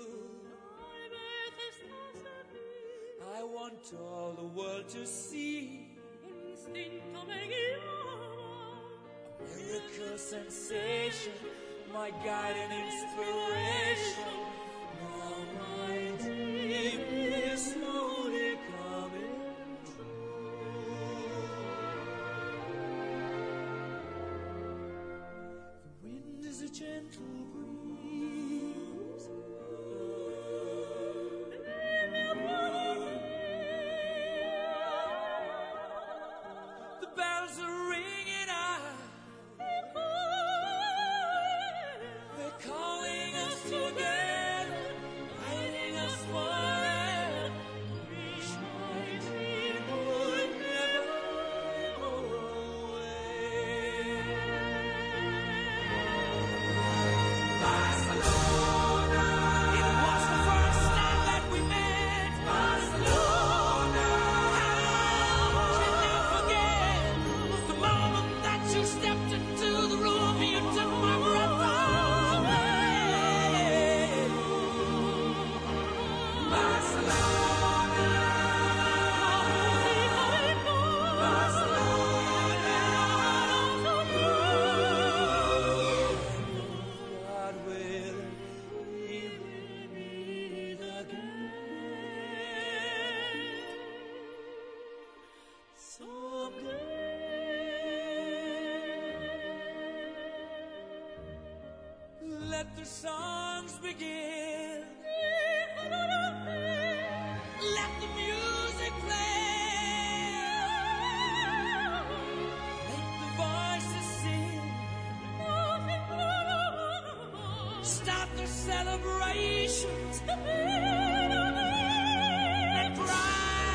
Speaker 15: I want all the world to see. Instinto me guiaba. A miracle sensation, my guide and inspiration. Now my dream is slowly coming. A gentle breeze. The bells are ringing out. They're calling us together, lighting us forever. Wish my dream would never go away. Barcelona, it was the first time that we met. Barcelona, how can I forget the moment that you stepped into the room? You took my breath away. Barcelona, God will we will meet again someday. Let the songs begin. Let the music play. Let the voices sing. Start the celebrations and pride.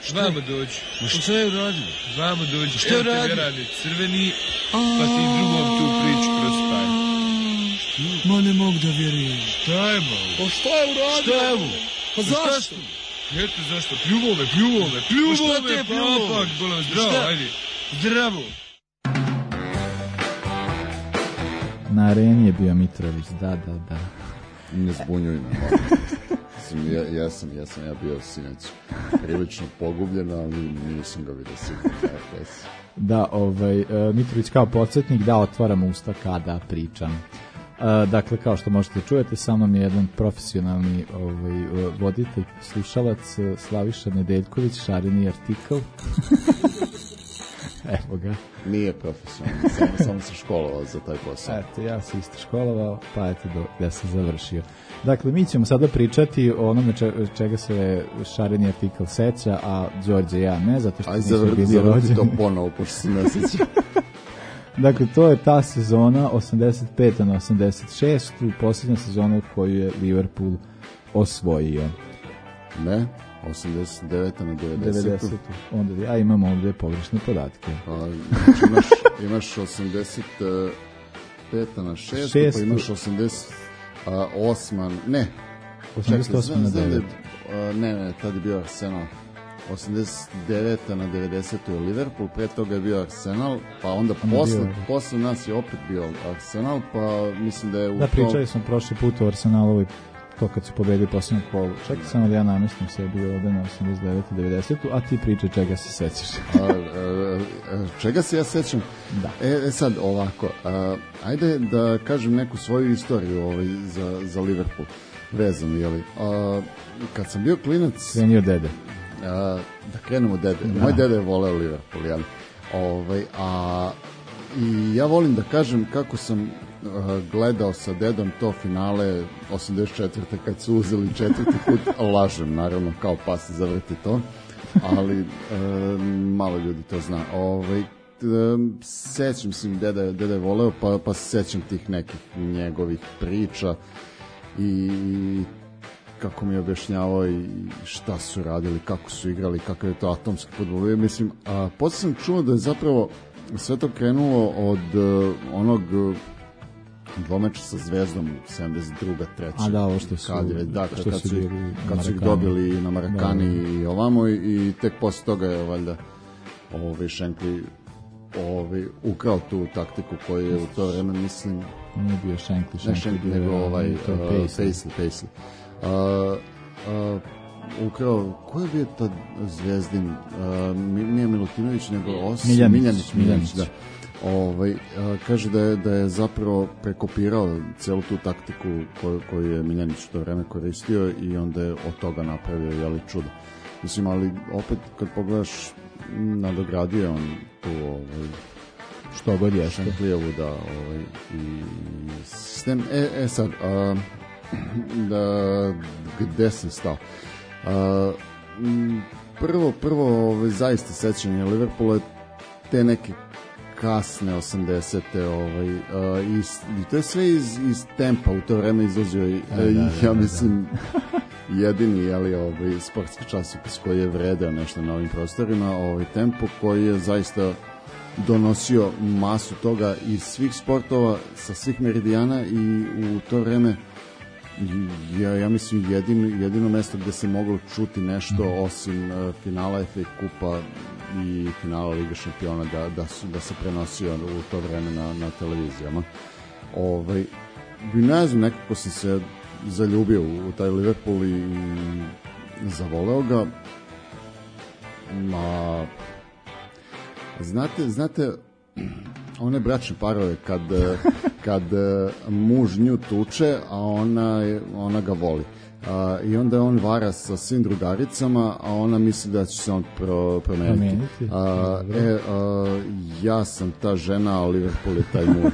Speaker 18: Vamo dođi. Šta je uradio? Vamo dođi. Šta je uradio? Radi crveni, pa ti drugom tu priču prospaje. Ma ne mogu da vjerujem. Šta je malo? Pa šta je uradio? Šta je mu? Pa zašto? Eto zašto? Pljuvove. Pa šta te je pljuvove? Zdravo, ajde. Zdravo.
Speaker 5: Na areni je bio Mitrović, da.
Speaker 9: Ne zbunjuj me. Ja sam bio sinoć prilično pogubljen, ali nisam ga vidio sigurno.
Speaker 5: Da, Mitrović kao podsjetnik, da, otvaram usta kada pričam. Dakle, kao što možete čujete, sa mnom je jedan profesionalni voditelj, slušalac, Slaviša Nedeljković, šareni artikl. Evo ga.
Speaker 9: Nije profesionalno, samo se školovao za taj posao.
Speaker 5: Eto, ja sam isto školovao, pa eto da sam završio. Dakle, mi ćemo sada pričati o onome čega se šareni artikl seća, a Đorđe ja ne, zato što nismo bili rođeni.
Speaker 9: To ponovo, pošto se ne seća.
Speaker 5: Dakle, to je ta sezona 85. na 86. posljednja sezona u koju je Liverpool osvojio.
Speaker 9: Ne, 89. na 90.
Speaker 5: Onda ja imam ovdje pogrešne podatke.
Speaker 9: Znači imaš 85. na 6. pa imaš 88. Ne.
Speaker 5: 88 na 9.
Speaker 9: Ne, tad je bio Arsenal. 89. na 90. je Liverpool, pre toga je bio Arsenal, pa onda posle nas je opet bio Arsenal, pa mislim da je...
Speaker 5: Da, pričali smo prošli put o Arsenalovoj, to kad su pobedili posljednju kolu. Čekaj samo da ja namestim se, je bio ovdje na 89. 90. A ti pričaj čega se sećaš.
Speaker 9: Čega se ja sećam? Da. Sad ovako, ajde da kažem neku svoju istoriju za Liverpool vezano, jeli? Kad sam bio klinac...
Speaker 5: Krenio dede.
Speaker 9: Da krenemo dede. Da. Moj dede je voleo Liverpool, jel? I ja volim da kažem kako sam gledao sa dedom to finale 84. kad su uzeli 4. put, lažem naravno, kao pas zavrti to, ali malo ljudi to zna. Sećam, mislim, deda je voleo, pa se sećam tih nekih njegovih priča i kako mi je objašnjavao i šta su radili, kako su igrali, kakav je to atomski fudbal. Mislim, posle sam čuo da je zapravo sve to krenulo od onog dvomeča sa Zvezdom 72. 3.
Speaker 5: A da, ovo što su
Speaker 9: kad su ih dobili na Marakani i ovamo i tek posle toga je valjda Shankly ukrao tu taktiku koju je u to vreme, mislim,
Speaker 5: nije bio Shankly,
Speaker 9: nego Paisley. Ukrao, ko je bio tad Zvezdin? Nije Milutinović, nego Miljanić, da. Kaže da je zapravo prekopirao celu tu taktiku koju je Miljanić u to vreme koristio i onda je od toga napravio čudo. Mislim, ali opet kad pogledaš, nadogradio je on tu
Speaker 5: što god je
Speaker 9: Shanklijevu, da, i sistem. Sad, gde sam stao? Prvo zaista sećanje Liverpoola te neke kasne 80-te i to je sve iz tempa, u to vreme izlazio i ja mislim jedini sportski časopis koji je vredeo nešto na ovim prostorima, tempo koji je zaista donosio masu toga iz svih sportova, sa svih meridijana i u to vreme ja mislim jedino mesto gde se moglo čuti nešto osim finala FA Kupa i finala Liga šampiona da se prenosio u to vreme na televizijama. Ne znam, nekako sam se zaljubio u taj Liverpool i zavoleo ga. Znate one bračne parove kad muž nju tuče, a ona ga voli. I onda on vara sa svim drugaricama, a ona misli da će se on promeniti. Ja sam ta žena, a Liverpool je taj muž.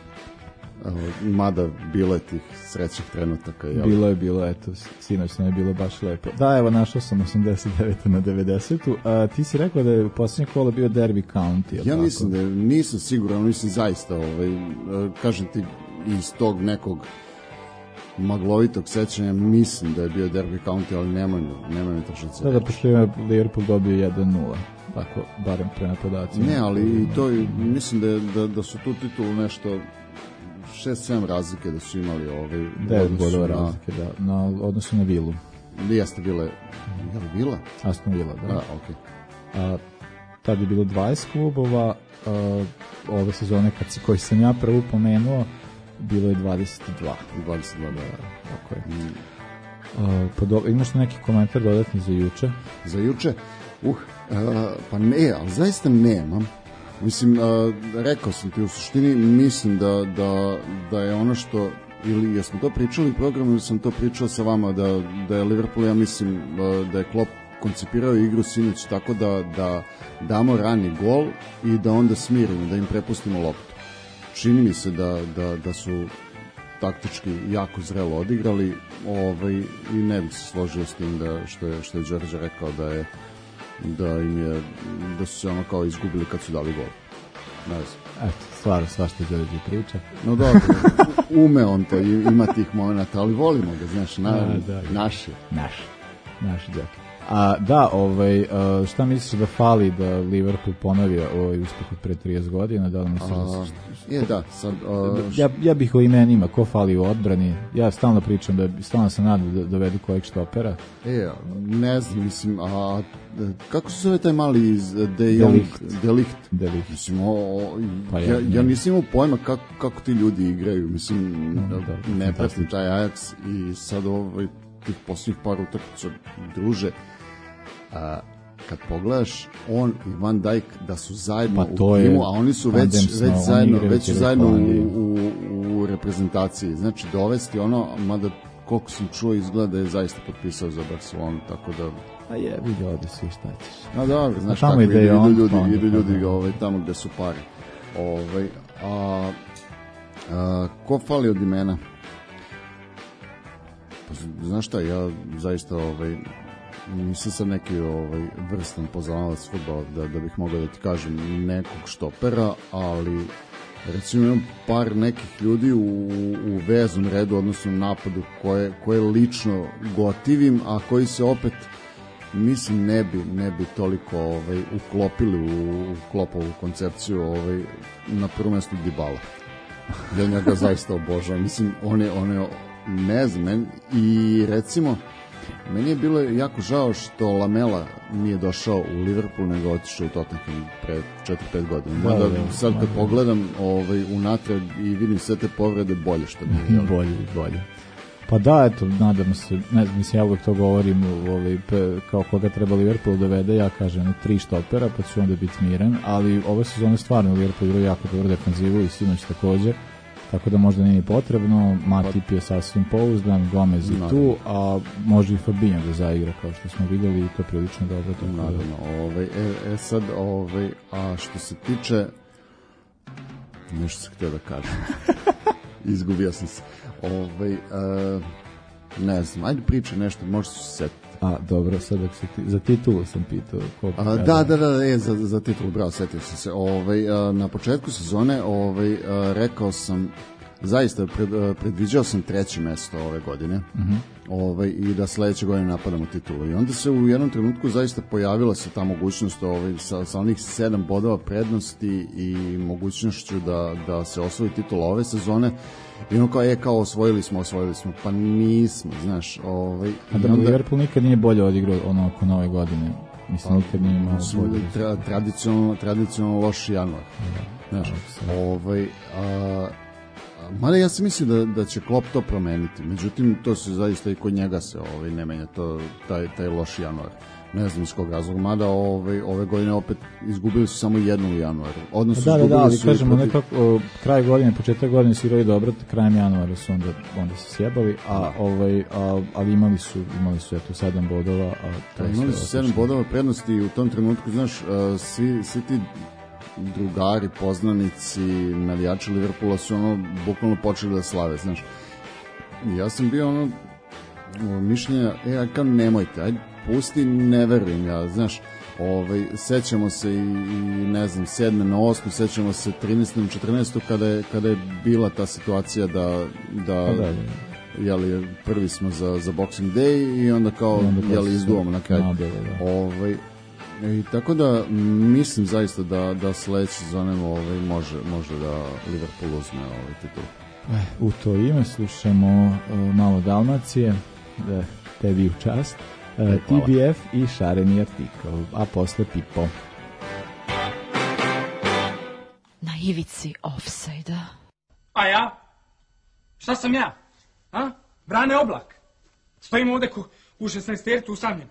Speaker 9: Mada bilo je tih srećnih trenutaka.
Speaker 5: Bilo, eto, sinoć nam je bilo baš lepo. Da, evo, našao sam 89. na 90. Ti si rekao da je u posljednje kolo bio Derby County.
Speaker 9: Ja mislim da nisam siguran, mislim zaista, kažem ti, iz tog nekog maglovitog sećanja, mislim da je bio Derby County, ali nemoj mi tačno sećati.
Speaker 5: Da, pošto je Liverpool dobio 1-0, tako, barem prema podacima.
Speaker 9: Ne, ali to mislim da su tu titulu nešto 6-7 razlike da su imali
Speaker 5: 9 bodova razlike, da, na odnosu na Vilu.
Speaker 9: Jeste bile, Vila?
Speaker 5: Aston Villa, da.
Speaker 9: Okay.
Speaker 5: Tad je bilo 20 klubova, ove sezone koji sam ja prvo pomenuo, bilo je 22.
Speaker 9: 22, da.
Speaker 5: Tako je. Imaš neki komentar dodatni za juče?
Speaker 9: Za juče? Pa ne, ali zaista nemam. Mislim, rekao sam ti, u suštini mislim da je ono što, ili jesmo to pričali u programu ili sam to pričao sa vama, da je Liverpool, ja mislim da je Klopp koncipirao igru sinoć tako da damo rani gol i da onda smirimo, da im prepustimo loptu. Čini mi se da su taktički jako zrelo odigrali, i ne bih se složio s tim što je Đorđe rekao da su se ono kao izgubili kad su dali gol. Ne znam.
Speaker 5: Eto, stvarno svašta Đorđe priča.
Speaker 9: No dobro, ume on to, ima tih momenta, ali volimo ga, znaš, naši
Speaker 5: Đorđe. Da, šta misliš da fali da Liverpool ponovi ovaj uspeh od pre 30 godina? Da li misliš ja bih o imenima, ko fali u odbrani? Ja stalno pričam stalno se nadam da dovedu kojeg štopera.
Speaker 9: Ne znam, mislim, kako se zove taj mali iz De Ligt? Mislim, ja nisam imao pojma kako ti ljudi igraju, mislim, ne pratim taj Ajax i sad tih posljednjih par utakmica druže, kad pogledaš on i Van Dijk da su zajedno u timu, a oni su već zajedno u reprezentaciji, znači dovesti ono, mada koliko sam čuo izgleda da je zaista potpisao za Barcelonu, tako da
Speaker 5: vidi ovdje svi, šta ćeš.
Speaker 9: Dobro, znaš kako idu ljudi tamo gde su pare. Ko fali od imena? Znaš šta, ja zaista nisam sad neki vrstan poznavalac fudbala da bih mogao da ti kažem nekog štopera, ali recimo imam par nekih ljudi u veznom redu, odnosno napadu koje lično gotivim, a koji se opet mislim ne bi toliko uklopili u Kloppovu koncepciju, na prvo mjesto Dybala. Ja njega zaista obožavam, mislim on je ne znam, i recimo meni je bilo jako žao što Lamela nije došao u Liverpool nego otišao u Tottenham pre 4-5 godina. Sad kad pogledam unatrag i vidim sve te povrede, bolje što nije.
Speaker 5: Bolje. Pa da, eto, nadam se, ne znam, mislim, ja uvek to govorim, kao koga treba Liverpool dovede, ja kažem 3 štopera, pa ću onda biti miran, ali ove sezone stvarno Liverpool igrao jako dobro defenzivu i sinoć također, tako da možda nije sad Matip je sasvim pouzdan, Gomez i tu, a može i Fabinho da zaigra kao što smo vidjeli i to je prilično dobro.
Speaker 9: Naravno, sad, a što se tiče, nešto sam htio da kažem, izgubio sam se, ne znam, ajde priča nešto, možda ću se setiti.
Speaker 5: Dobro, sad za titulu sam pitao.
Speaker 9: Za titulu, bravo, setio sam se. Na početku sezone rekao sam, zaista predviđao sam 3. mesto ove godine, i da sledeće godine napadamo titulu. I onda se u jednom trenutku zaista pojavila se ta mogućnost sa onih 7 bodova prednosti i mogućnošću da se osvoji titula ove sezone. I ono kao osvojili smo, pa nismo, znaš.
Speaker 5: Liverpool nikad nije bolje odigrao oko nove godine. Mislim, nikad nije imao bolje.
Speaker 9: Tradicionalno loš januar. Znaš, mada ja sam mislio da će Klopp to promeniti, međutim to se zaista i kod njega se ne menja taj loš januar. Ne znam iz kog razloga, mada ove godine opet izgubili su samo jednu u januaru. Odnosno,
Speaker 5: ali kažemo nekako kraj godine, početak godine su igrali dobro, krajem januara su onda se sjebali, ali imali su eto 7 bodova.
Speaker 9: Imali su 7 bodova prednosti i u tom trenutku, znaš, svi ti drugari, poznanici, navijači Liverpoola su bukvalno počeli da slave, znaš. Ja sam bio mišljenja, kao nemojte, ajde pusti, ne verujem ja, znaš, sećamo se i ne znam, 7. na 8. sećamo se 13. na 14. kada je bila ta situacija da jeli, prvi smo za Boxing Day i onda kao jeli, izduvamo na kraju. I tako da mislim zaista da sledeće sezone može da Liverpool uzme titul.
Speaker 5: U to ime slušamo malo Dalmacije, tebi u čast, TBF i Šareni artikl, a posle Pipo.
Speaker 1: Na ivici ofsajda.
Speaker 19: A ja? Šta sam ja? A? Brane Oblak. Stojim ovde u 16-tercu usamljen.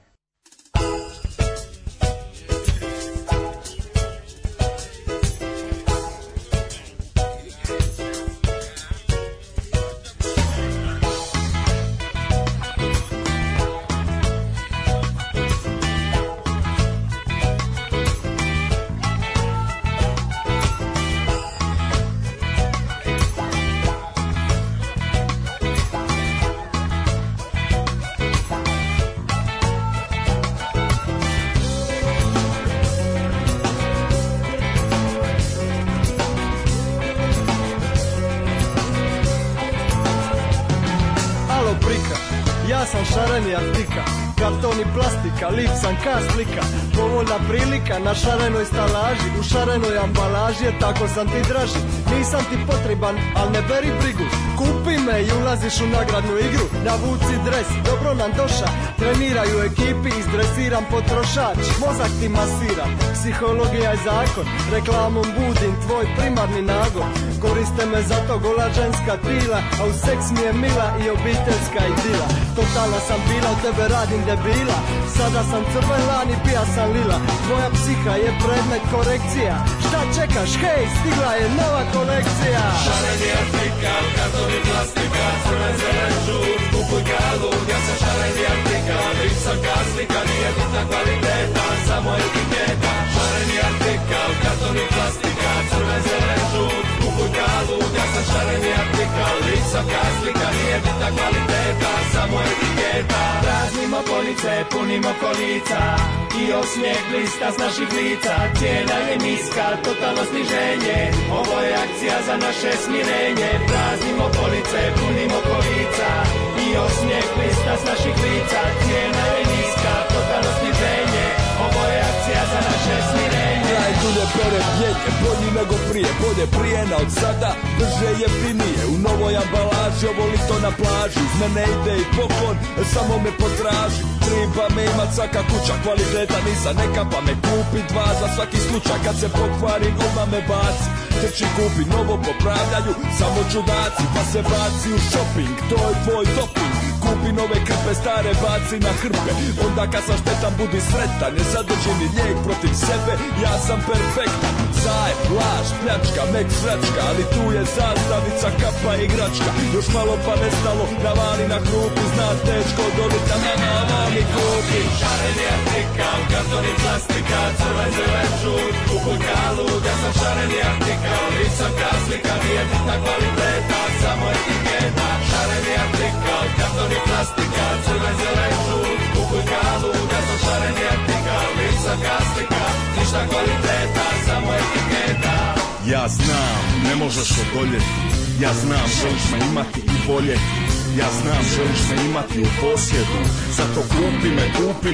Speaker 20: Šareni artika, karton i plastika, lip sam ka slika, povoljna prilika na šarenoj stalaži, u šarenoj ambalaži je tako sam ti draži. Nisam ti potreban, al ne beri brigu, kupi me i ulaziš u nagradnu igru. Navuci dres, dobro nam doša, treniraju ekipi, izdresiram potrošač, mozak ti masira, psihologija je zakon, reklamom budim tvoj primarni nagon. Koriste me za to gola ženska tila, a u seks mi je mila i obiteljska idila. Totalna sam bila, od tebe radim debila, sada sam crven lan i pija sam lila. Tvoja psiha je predmet korekcija, šta čekaš, hej, stigla je nova kolekcija.
Speaker 15: Šareni artikal, karton i plastika, crven, zelen, žut, kupuj ga lud. Ja sam šareni artikal, ripsam ka slika, nije bitna kvaliteta, samo etiketa. Šareni artikal, karton i plastika, crven, zelen, žut, kupuj ga lud. Ja sam šareni artikal, ripsam ka slika, nije bitna kvaliteta, samo etiketa. Praznimo police, punimo kolica i osmijeh blista s naših lica. Cijena je niska, totalno sniženje, ovo je akcija za naše smirenje. Praznimo police, punimo kolica i osmijeh blista s naših lica. Cijena je niska, totalno sniženje, ovo je akcija za naše smirenje.
Speaker 21: Najdulje pere pjenje, bolji nego prije prijena od sada, brže jeftinije, u novoj ambalaži, ovo lito na plaži. Uz mene ide i poklon, samo me potraži, triba me imat svaka kuća, kvaliteta nisam, neka pa me kupi dva za svaki slučaj, kad se pokvarim odmah me baci, trči kupi novo, popravljaju samo čudaci, pa se baci u shopping, to je tvoj doping. Kupi nove krpe, stare baci na hrpe, onda kad sam štetan budi sretan, ne sadrži ni lijek protiv sebe, ja sam perfektan. Zajeb, laž, pljačka, mek sračka, ali tu je zastavica, kapa i igračka. Još malo pa nestalo, navali na krupu, zna teško dobiti, navali kupi.
Speaker 15: Šareni artikal, karton i plastika, crven, zelen, žut, kupuj ga lud. Ja sam šareni artikal, ripsam ka slika, nije bitna kvaliteta, samo etiketa. Šareni artikal, karton i plastika, crven, zelen, žut, kupuj ga lud. Ja sam šareni artikal, ripsam ka slika, ništa kvaliteta, samo etiketa.
Speaker 22: Ja znam, ne možeš odoljeti, ja znam, želiš me imati i voljeti. Ja znam, želiš me imati u posjedu, zato kupi me,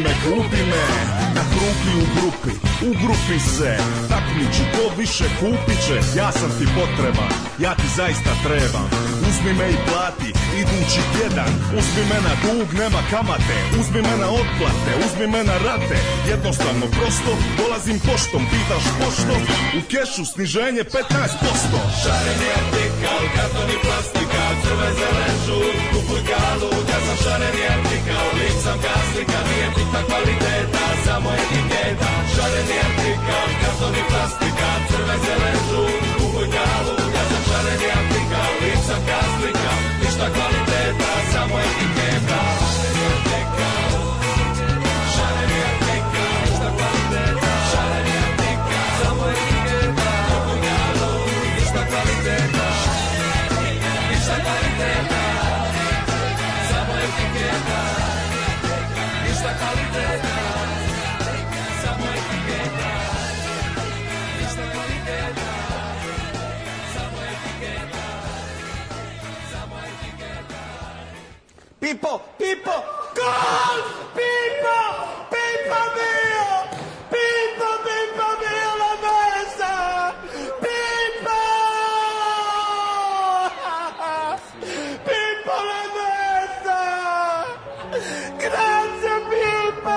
Speaker 22: na krupi u grupi se, takmiči, ko više kupit će, ja sam ti potreban, ja ti zaista trebam, uzmi me i plati, idući tjedan, uzmi me na dug, nema kamate, uzmi me na otplate, uzmi me na rate, jednostavno prosto, dolazim poštom, pitaš poštom, u kešu sniženje 15%.
Speaker 15: Šareni artikal, karton i plastika, crven, zelen, žut, kupuj ga lud. Ja sam šareni artikal, lipsam ka slika, nije bitna kvaliteta, samo etiketa. Šareni artikal, karton i plastika, crven, zelen, žut, kupuj ga lud. Ja sam šareni artikal, lipsam ka slika, ništa kvaliteta, samo etiketa. Šareni artikal, šareni artikal, ništa kvaliteta. Šareni artikal, samo etiketa. Kupuj ga lud, ništa kvaliteta. Ništa kvaliteta, samo etiketa. Ništa kvaliteta, samo etiketa. Ništa kvaliteta, samo etiketa. Samo etiketa.
Speaker 22: Pipo, gol! Pipo bio! Pipo bio la mesa! Pipo! Pipo la mesa! Grazie Pipo,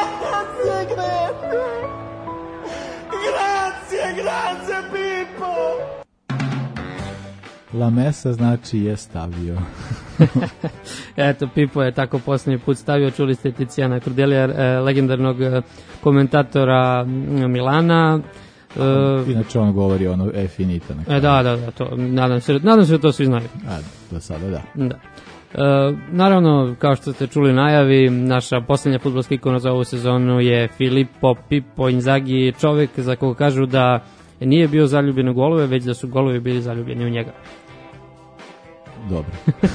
Speaker 22: grazie Pipo!
Speaker 5: La Mesa znači je stavio.
Speaker 4: Eto, Pipo je tako poslednji put stavio, čuli ste Ticijana Krudelija, legendarnog komentatora Milana.
Speaker 5: Inače on govori ono finita.
Speaker 4: Da, to, nadam se da to svi znaju.
Speaker 5: Do sada da.
Speaker 4: Naravno, kao što ste čuli najavi, naša poslednja fudbalska ikona za ovu sezonu je Filippo Pippo Inzaghi, čovek za koga kažu da nije bio zaljubljen u golove, već da su golovi bili zaljubljeni u njega.
Speaker 5: Dobro.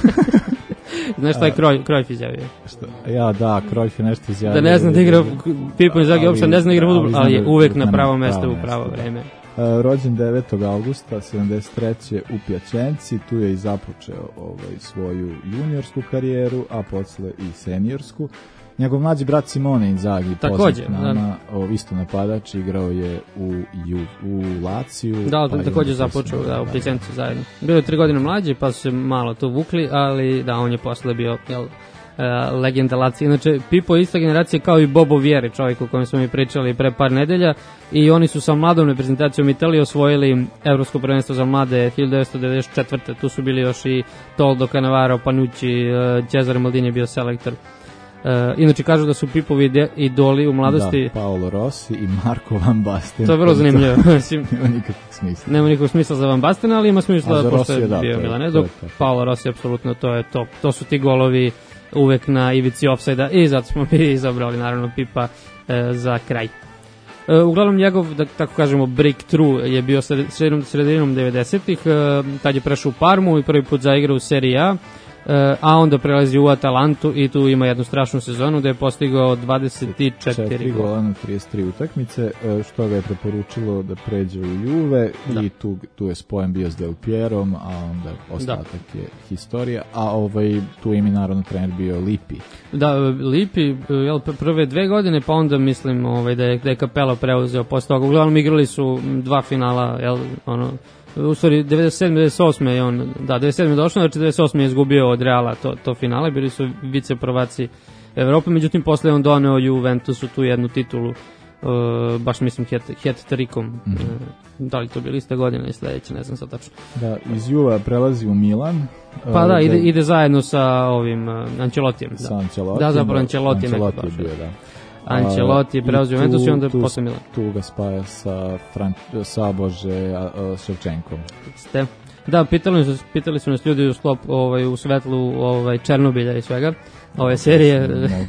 Speaker 4: Znaš šta je Cruyff izjavio?
Speaker 5: Cruyff je nešto izjavio.
Speaker 4: Da ne znam da igra Pippo Inzaghi, uopšte ne zna da igra fudbal, ali je uvek na pravo mesto u pravo vreme.
Speaker 5: Rođen 9. augusta 73. u Pjačenci, tu je i započeo svoju juniorsku karijeru, a posle i seniorsku. Njegov mlađi brat Simone Inzaghi, poznat nama, isto napadač, igrao je u Laciju.
Speaker 4: Da, također započeo u Pjačencu zajedno. Bilo je 3 godine mlađi, pa su se malo tu vukli, ali da, on je posle bio legenda Lazio. Inače, Pipo je ista generacija kao i Bobo Vieri, čovjek o kojem smo mi pričali pre par nedelja, i oni su sa mladom reprezentacijom Italije osvojili Evropsko prvenstvo za mlade 1994. Tu su bili još i Toldo Cannavaro, Panucci, Cesare Maldini je bio selektor. Inače kažu da su Pipovi idoli u mladosti.
Speaker 5: Da, Paolo Rossi i Marco Van Basten.
Speaker 4: To je vrlo zanimljivo.
Speaker 5: Nema nikakvog smisla.
Speaker 4: Nema nikakvog smisla za Van Bastena, ali ima smisla da pošto je bio Milane. Dok Paolo Rossi, apsolutno, to je top. To su ti golovi uvek na ivici ofsajda i zato smo mi izabrali naravno Pipa za kraj. Uglavnom njegov, da tako kažemo, breakthrough je bio sredinom 90-ih, tad je prešao u Parmu i prvi put zaigrao u Serie A, a onda prelazi u Atalantu i tu ima jednu strašnu sezonu da je postigao 24 gola
Speaker 5: na 33 utakmice, što ga je preporučilo da pređe u Juve i tu je spojen bio s Del Pierom, a onda ostatak je historija, a tu im je naravno trener bio Lippi.
Speaker 4: Da, Lippi, prve 2 godine, pa onda mislim da je Capello preuzeo posle toga. Uglavnom igrali su 2 finala, u stvari 97-98 je on, 97 je došao, znači 98 je izgubio od Reala to finale, bili su viceprvaci Evrope, međutim posle on doneo Juventusu tu jednu titulu, baš mislim hat-trickom, da li to bili iste godine i sledeće, ne znam sad tačno.
Speaker 5: Da, iz Juva prelazi u Milan.
Speaker 4: Pa da, ide zajedno sa ovim Ancelottijem.
Speaker 5: Sa Ancelottijem.
Speaker 4: Da, zapravo Ancelotti je bio, da. Ancelotti je preuzeo Juventus i onda posle Milan.
Speaker 5: Tu ga spaja sa Ševčenkom.
Speaker 4: Da, pitali su nas ljudi u svetlu Černobilja i svega, ove serije.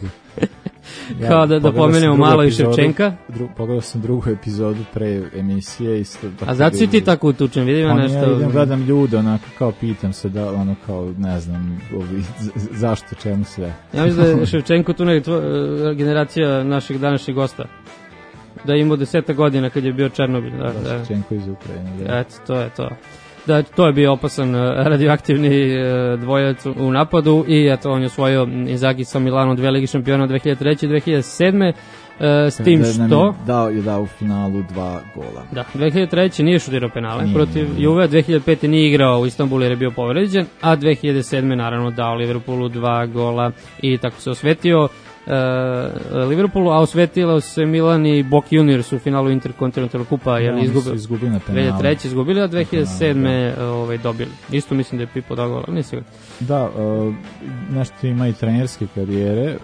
Speaker 4: Kao da pomenemo malo i Ševčenka.
Speaker 5: Pogledao sam drugu epizodu pre emisije.
Speaker 4: A zato si ti tako utučen, vidim nešto.
Speaker 5: Ja idem, gledam ljude, onako kao pitam se da, kao ne znam, zašto, čemu sve.
Speaker 4: Ja mislim da je Ševčenko tu generacija naših današnjih gosta. Da je imao 10 godina kad je bio Černobil.
Speaker 5: Da, Ševčenko iz Ukrajine.
Speaker 4: Eto, to je to. Da, to je bio opasan radioaktivni dvojac u napadu i eto, on je osvojio Inzaghi sa Milanom 2 Ligi šampiona 2003. i 2007. S tim što...
Speaker 5: Dao u finalu 2 gola.
Speaker 4: Da, 2003. nije šutirao penale protiv Juve, 2005. nije igrao u Istanbulu jer je bio povređen, a 2007. naravno dao Liverpoolu 2 gola i tako se osvetio Liverpoolu, a osvetilo se Milan i Boca Juniors u finalu Intercontinental Kupa, jer
Speaker 5: izgubili na penalu.
Speaker 4: 2003. izgubili, a 2007. Dobili. Isto mislim da je Pipo dao gola, nisi ga.
Speaker 5: Da, nešto ima i trenerske karijere.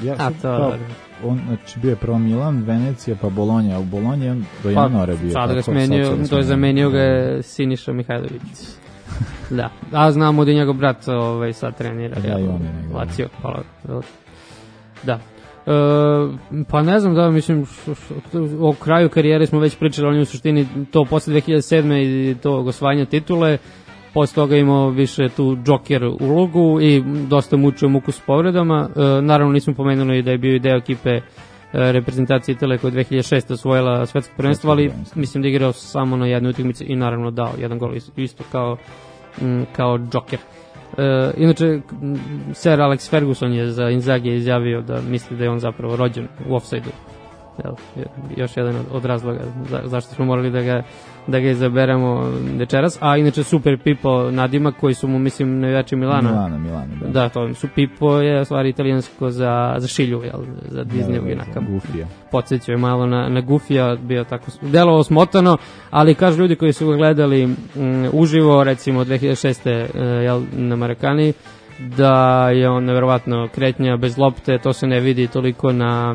Speaker 5: On, znači, bio je prvo Milan, Venecija, pa Bolonja. U Bolonji on do januara bio.
Speaker 4: Sada ga smenio, to je zamenio ga je Siniša Mihajlović. Da, a znamo da je njegov brat sad trenira.
Speaker 5: Da, i on je negdje.
Speaker 4: Lazio, da. Pa ne znam, da, mislim, o kraju karijere smo već pričali, on je u suštini to posle 2007. i to osvajanje titule, posle toga imao više tu džoker ulogu i dosta mučio muku s povredama. Naravno nismo pomenuli da je bio i deo ekipe reprezentacije Italije koja je 2006. osvojila svetsko prvenstvo, ali mislim da je igrao samo na jednoj utakmici i naravno dao jedan gol isto kao džoker. Inače, Sir Alex Ferguson je za Inzaghi izjavio da misli da je on zapravo rođen u offside-u. Još jedan od razloga zašto smo morali da ga izaberemo večeras. A inače Super Pipo nadimak koji su mu, mislim, navijači Milana,
Speaker 5: da.
Speaker 4: Da, to su Pipo je stvari italijansko za šilju, za Disney inaka.
Speaker 5: Gufija.
Speaker 4: Podsjećao je malo na Gufija, bio tako delovao smotano, ali kažu ljudi koji su ga gledali uživo, recimo 2006. Na Marakani, da je on neverovatno kretnja bez lopte, to se ne vidi toliko na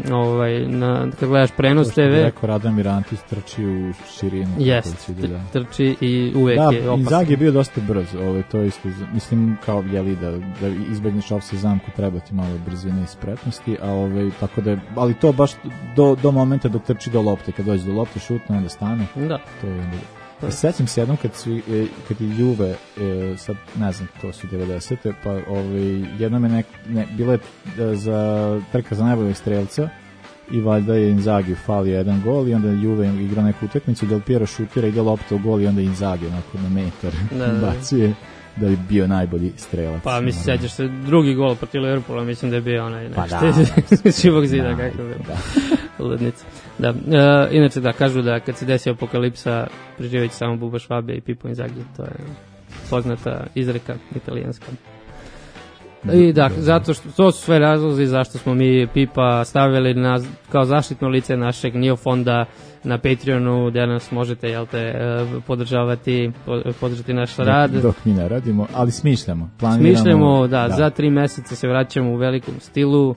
Speaker 4: kad gledaš prenos TV. To što je
Speaker 5: rekao Radomir Antić, trči u širinu.
Speaker 4: Jest, trči i uvek je opasan.
Speaker 5: Da, Inzaghi je bio dosta brz, to isto, mislim kao da izbegneš offside zamku treba ti malo brzine i spretnosti, tako da, ali to baš do momenta dok trči do lopte, kad dođe do lopte šutne, onda stane.
Speaker 4: Da.
Speaker 5: To je onda. Sećam se jednom kad je Juve, sad ne znam, to su 90. pa jednom je bilo je za trka za najboljeg strelca i valjda je Inzaghi falio jedan gol i onda Juve igra neku utakmicu, Del Piero šutira, ide lopta u gol i onda Inzaghi onako na metar bacuje da je bio najbolji strelac.
Speaker 4: Pa mislim, sećaš se drugi gol protiv Liverpoola, mislim da je bio onaj živog zida, kako je bilo. Ludnica. Da. Inače da, kažu da kad se desi apokalipsa preživeći samo Buba Švabe i Pipo Inzaghi, to je poznata izreka italijanska. I da, zato što to su sve razlozi zašto smo mi Pipa stavili kao zaštitno lice našeg Neofonda na Patreonu, gde nas možete podržati naš rad.
Speaker 5: Dok mi ne radimo, ali smišljamo.
Speaker 4: Smišljamo, da, za 3 meseca se vraćamo u velikom stilu,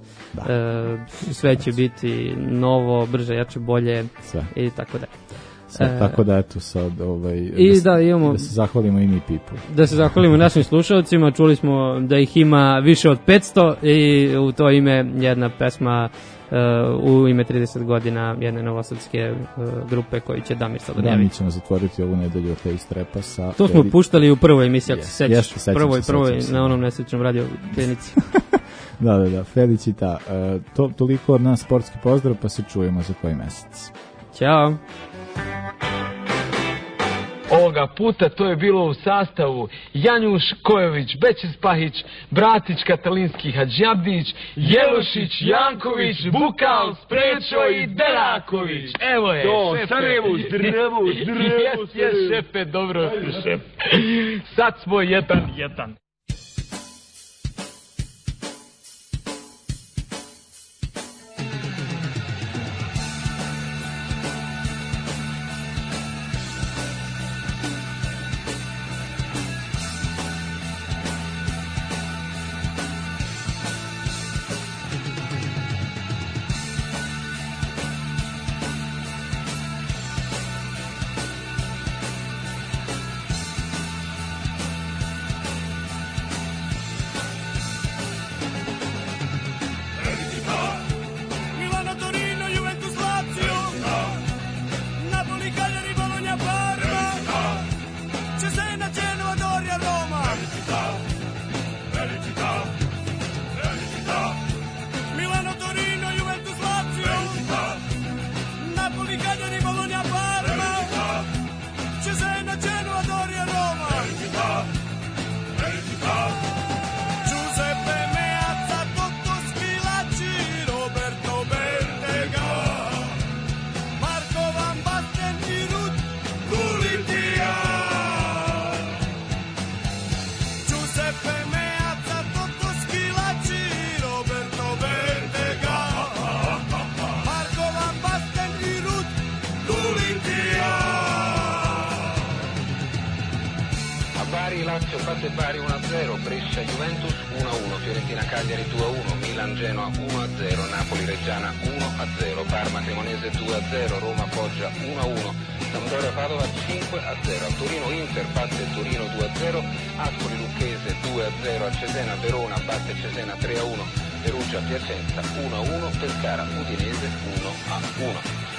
Speaker 4: sve će biti novo, brže, jače, bolje i tako da.
Speaker 5: Tako da eto sad
Speaker 4: da
Speaker 5: se zahvalimo i mi Pipu.
Speaker 4: Da se zahvalimo našim slušalcima, čuli smo da ih ima više od 500 i u to ime jedna pesma u ime 30 godina jedne novosadske grupe koju će Damir sad odjaviti.
Speaker 5: Da, mi ćemo zatvoriti ovu nedelju od te istrepa sa...
Speaker 4: To smo puštali u prvoj emisiji, ako se sećaš, prvoj na onom nesrećnom radio klinici.
Speaker 5: Da, Felicita, toliko od nas, sportski pozdrav, pa se čujemo za koji mesec.
Speaker 4: Ćao!
Speaker 18: Ovoga puta to je bilo u sastavu Janjuš Kojović, Bećis Pahić, Bratić Katalinski Hadžabdić, Jelošić, Janković, Bukal, Sprečo i Deraković. Evo je, šefe.
Speaker 22: Sarajevo, zdravo.
Speaker 18: Jes, šefe, dobro si, šefe. Sad smo jedan.
Speaker 2: Bari 1-0, Brescia Juventus 1-1, Fiorentina Cagliari 2-1, Milan Genoa 1-0, Napoli Reggiana 1-0, Parma Cremonese 2-0, Roma Foggia 1-1, Sampdoria Padova 5-0, Torino Inter batte Torino 2-0, Ascoli Lucchese 2-0, a Cesena Verona batte Cesena 3-1, Perugia Piacenza 1-1, Pescara Udinese 1-1.